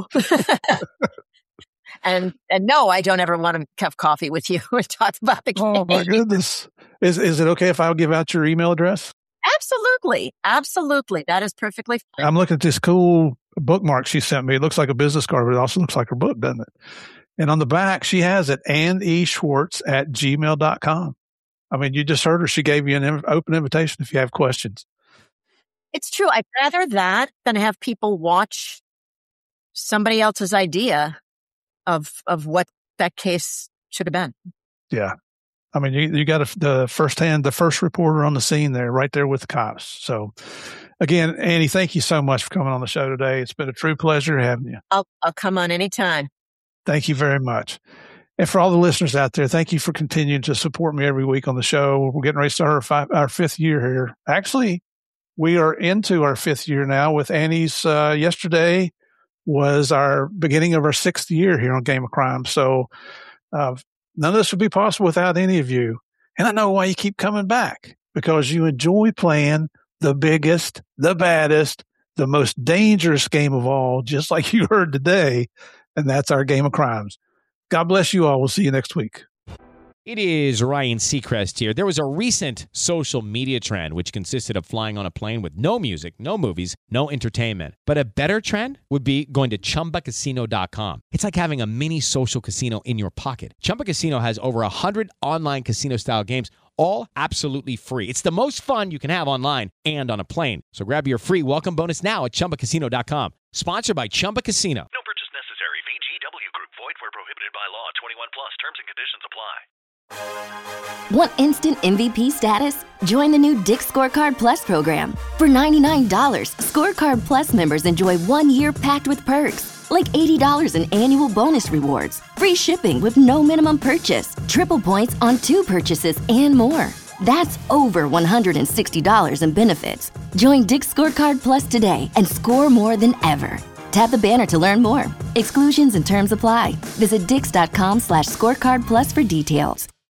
and and no, I don't ever want to have coffee with you or talk about the case. Oh, my goodness. Is, is it okay if I give out your email address? Absolutely. Absolutely. That is perfectly fine. I'm looking at this cool bookmark she sent me. It looks like a business card, but it also looks like her book, doesn't it? And on the back, she has it, Ann E. Schwartz at gmail dot com. I mean, you just heard her. She gave you an in- open invitation if you have questions. It's true. I'd rather that than have people watch somebody else's idea of of what that case should have been. Yeah. I mean, you, you got a, the firsthand, the first reporter on the scene there, right there with the cops. So, again, Annie, thank you so much for coming on the show today. It's been a true pleasure having you. I'll I'll come on anytime. Thank you very much. And for all the listeners out there, thank you for continuing to support me every week on the show. We're getting ready to start our, five, our fifth year here. Actually, we are into our fifth year now with Annie's. Uh, yesterday was our beginning of our sixth year here on Game of Crime. So uh, none of this would be possible without any of you. And I know why you keep coming back, because you enjoy playing the biggest, the baddest, the most dangerous game of all, just like you heard today. And that's our Game of Crimes. God bless you all. We'll see you next week. It is Ryan Seacrest here. There was a recent social media trend which consisted of flying on a plane with no music, no movies, no entertainment. But a better trend would be going to Chumba Casino dot com. It's like having a mini social casino in your pocket. Chumba Casino has over one hundred online casino-style games, all absolutely free. It's the most fun you can have online and on a plane. So grab your free welcome bonus now at Chumba Casino dot com. Sponsored by Chumba Casino. No purchase necessary. V G W Group. Void where prohibited by law. twenty-one plus. Terms and conditions apply. Want instant M V P status? Join the new Dick's Scorecard Plus program. For ninety-nine dollars, Scorecard Plus members enjoy one year packed with perks, like eighty dollars in annual bonus rewards, free shipping with no minimum purchase, triple points on two purchases, and more. That's over one hundred sixty dollars in benefits. Join Dick's Scorecard Plus today and score more than ever. Tap the banner to learn more. Exclusions and terms apply. Visit dix dot com slash scorecard plus for details.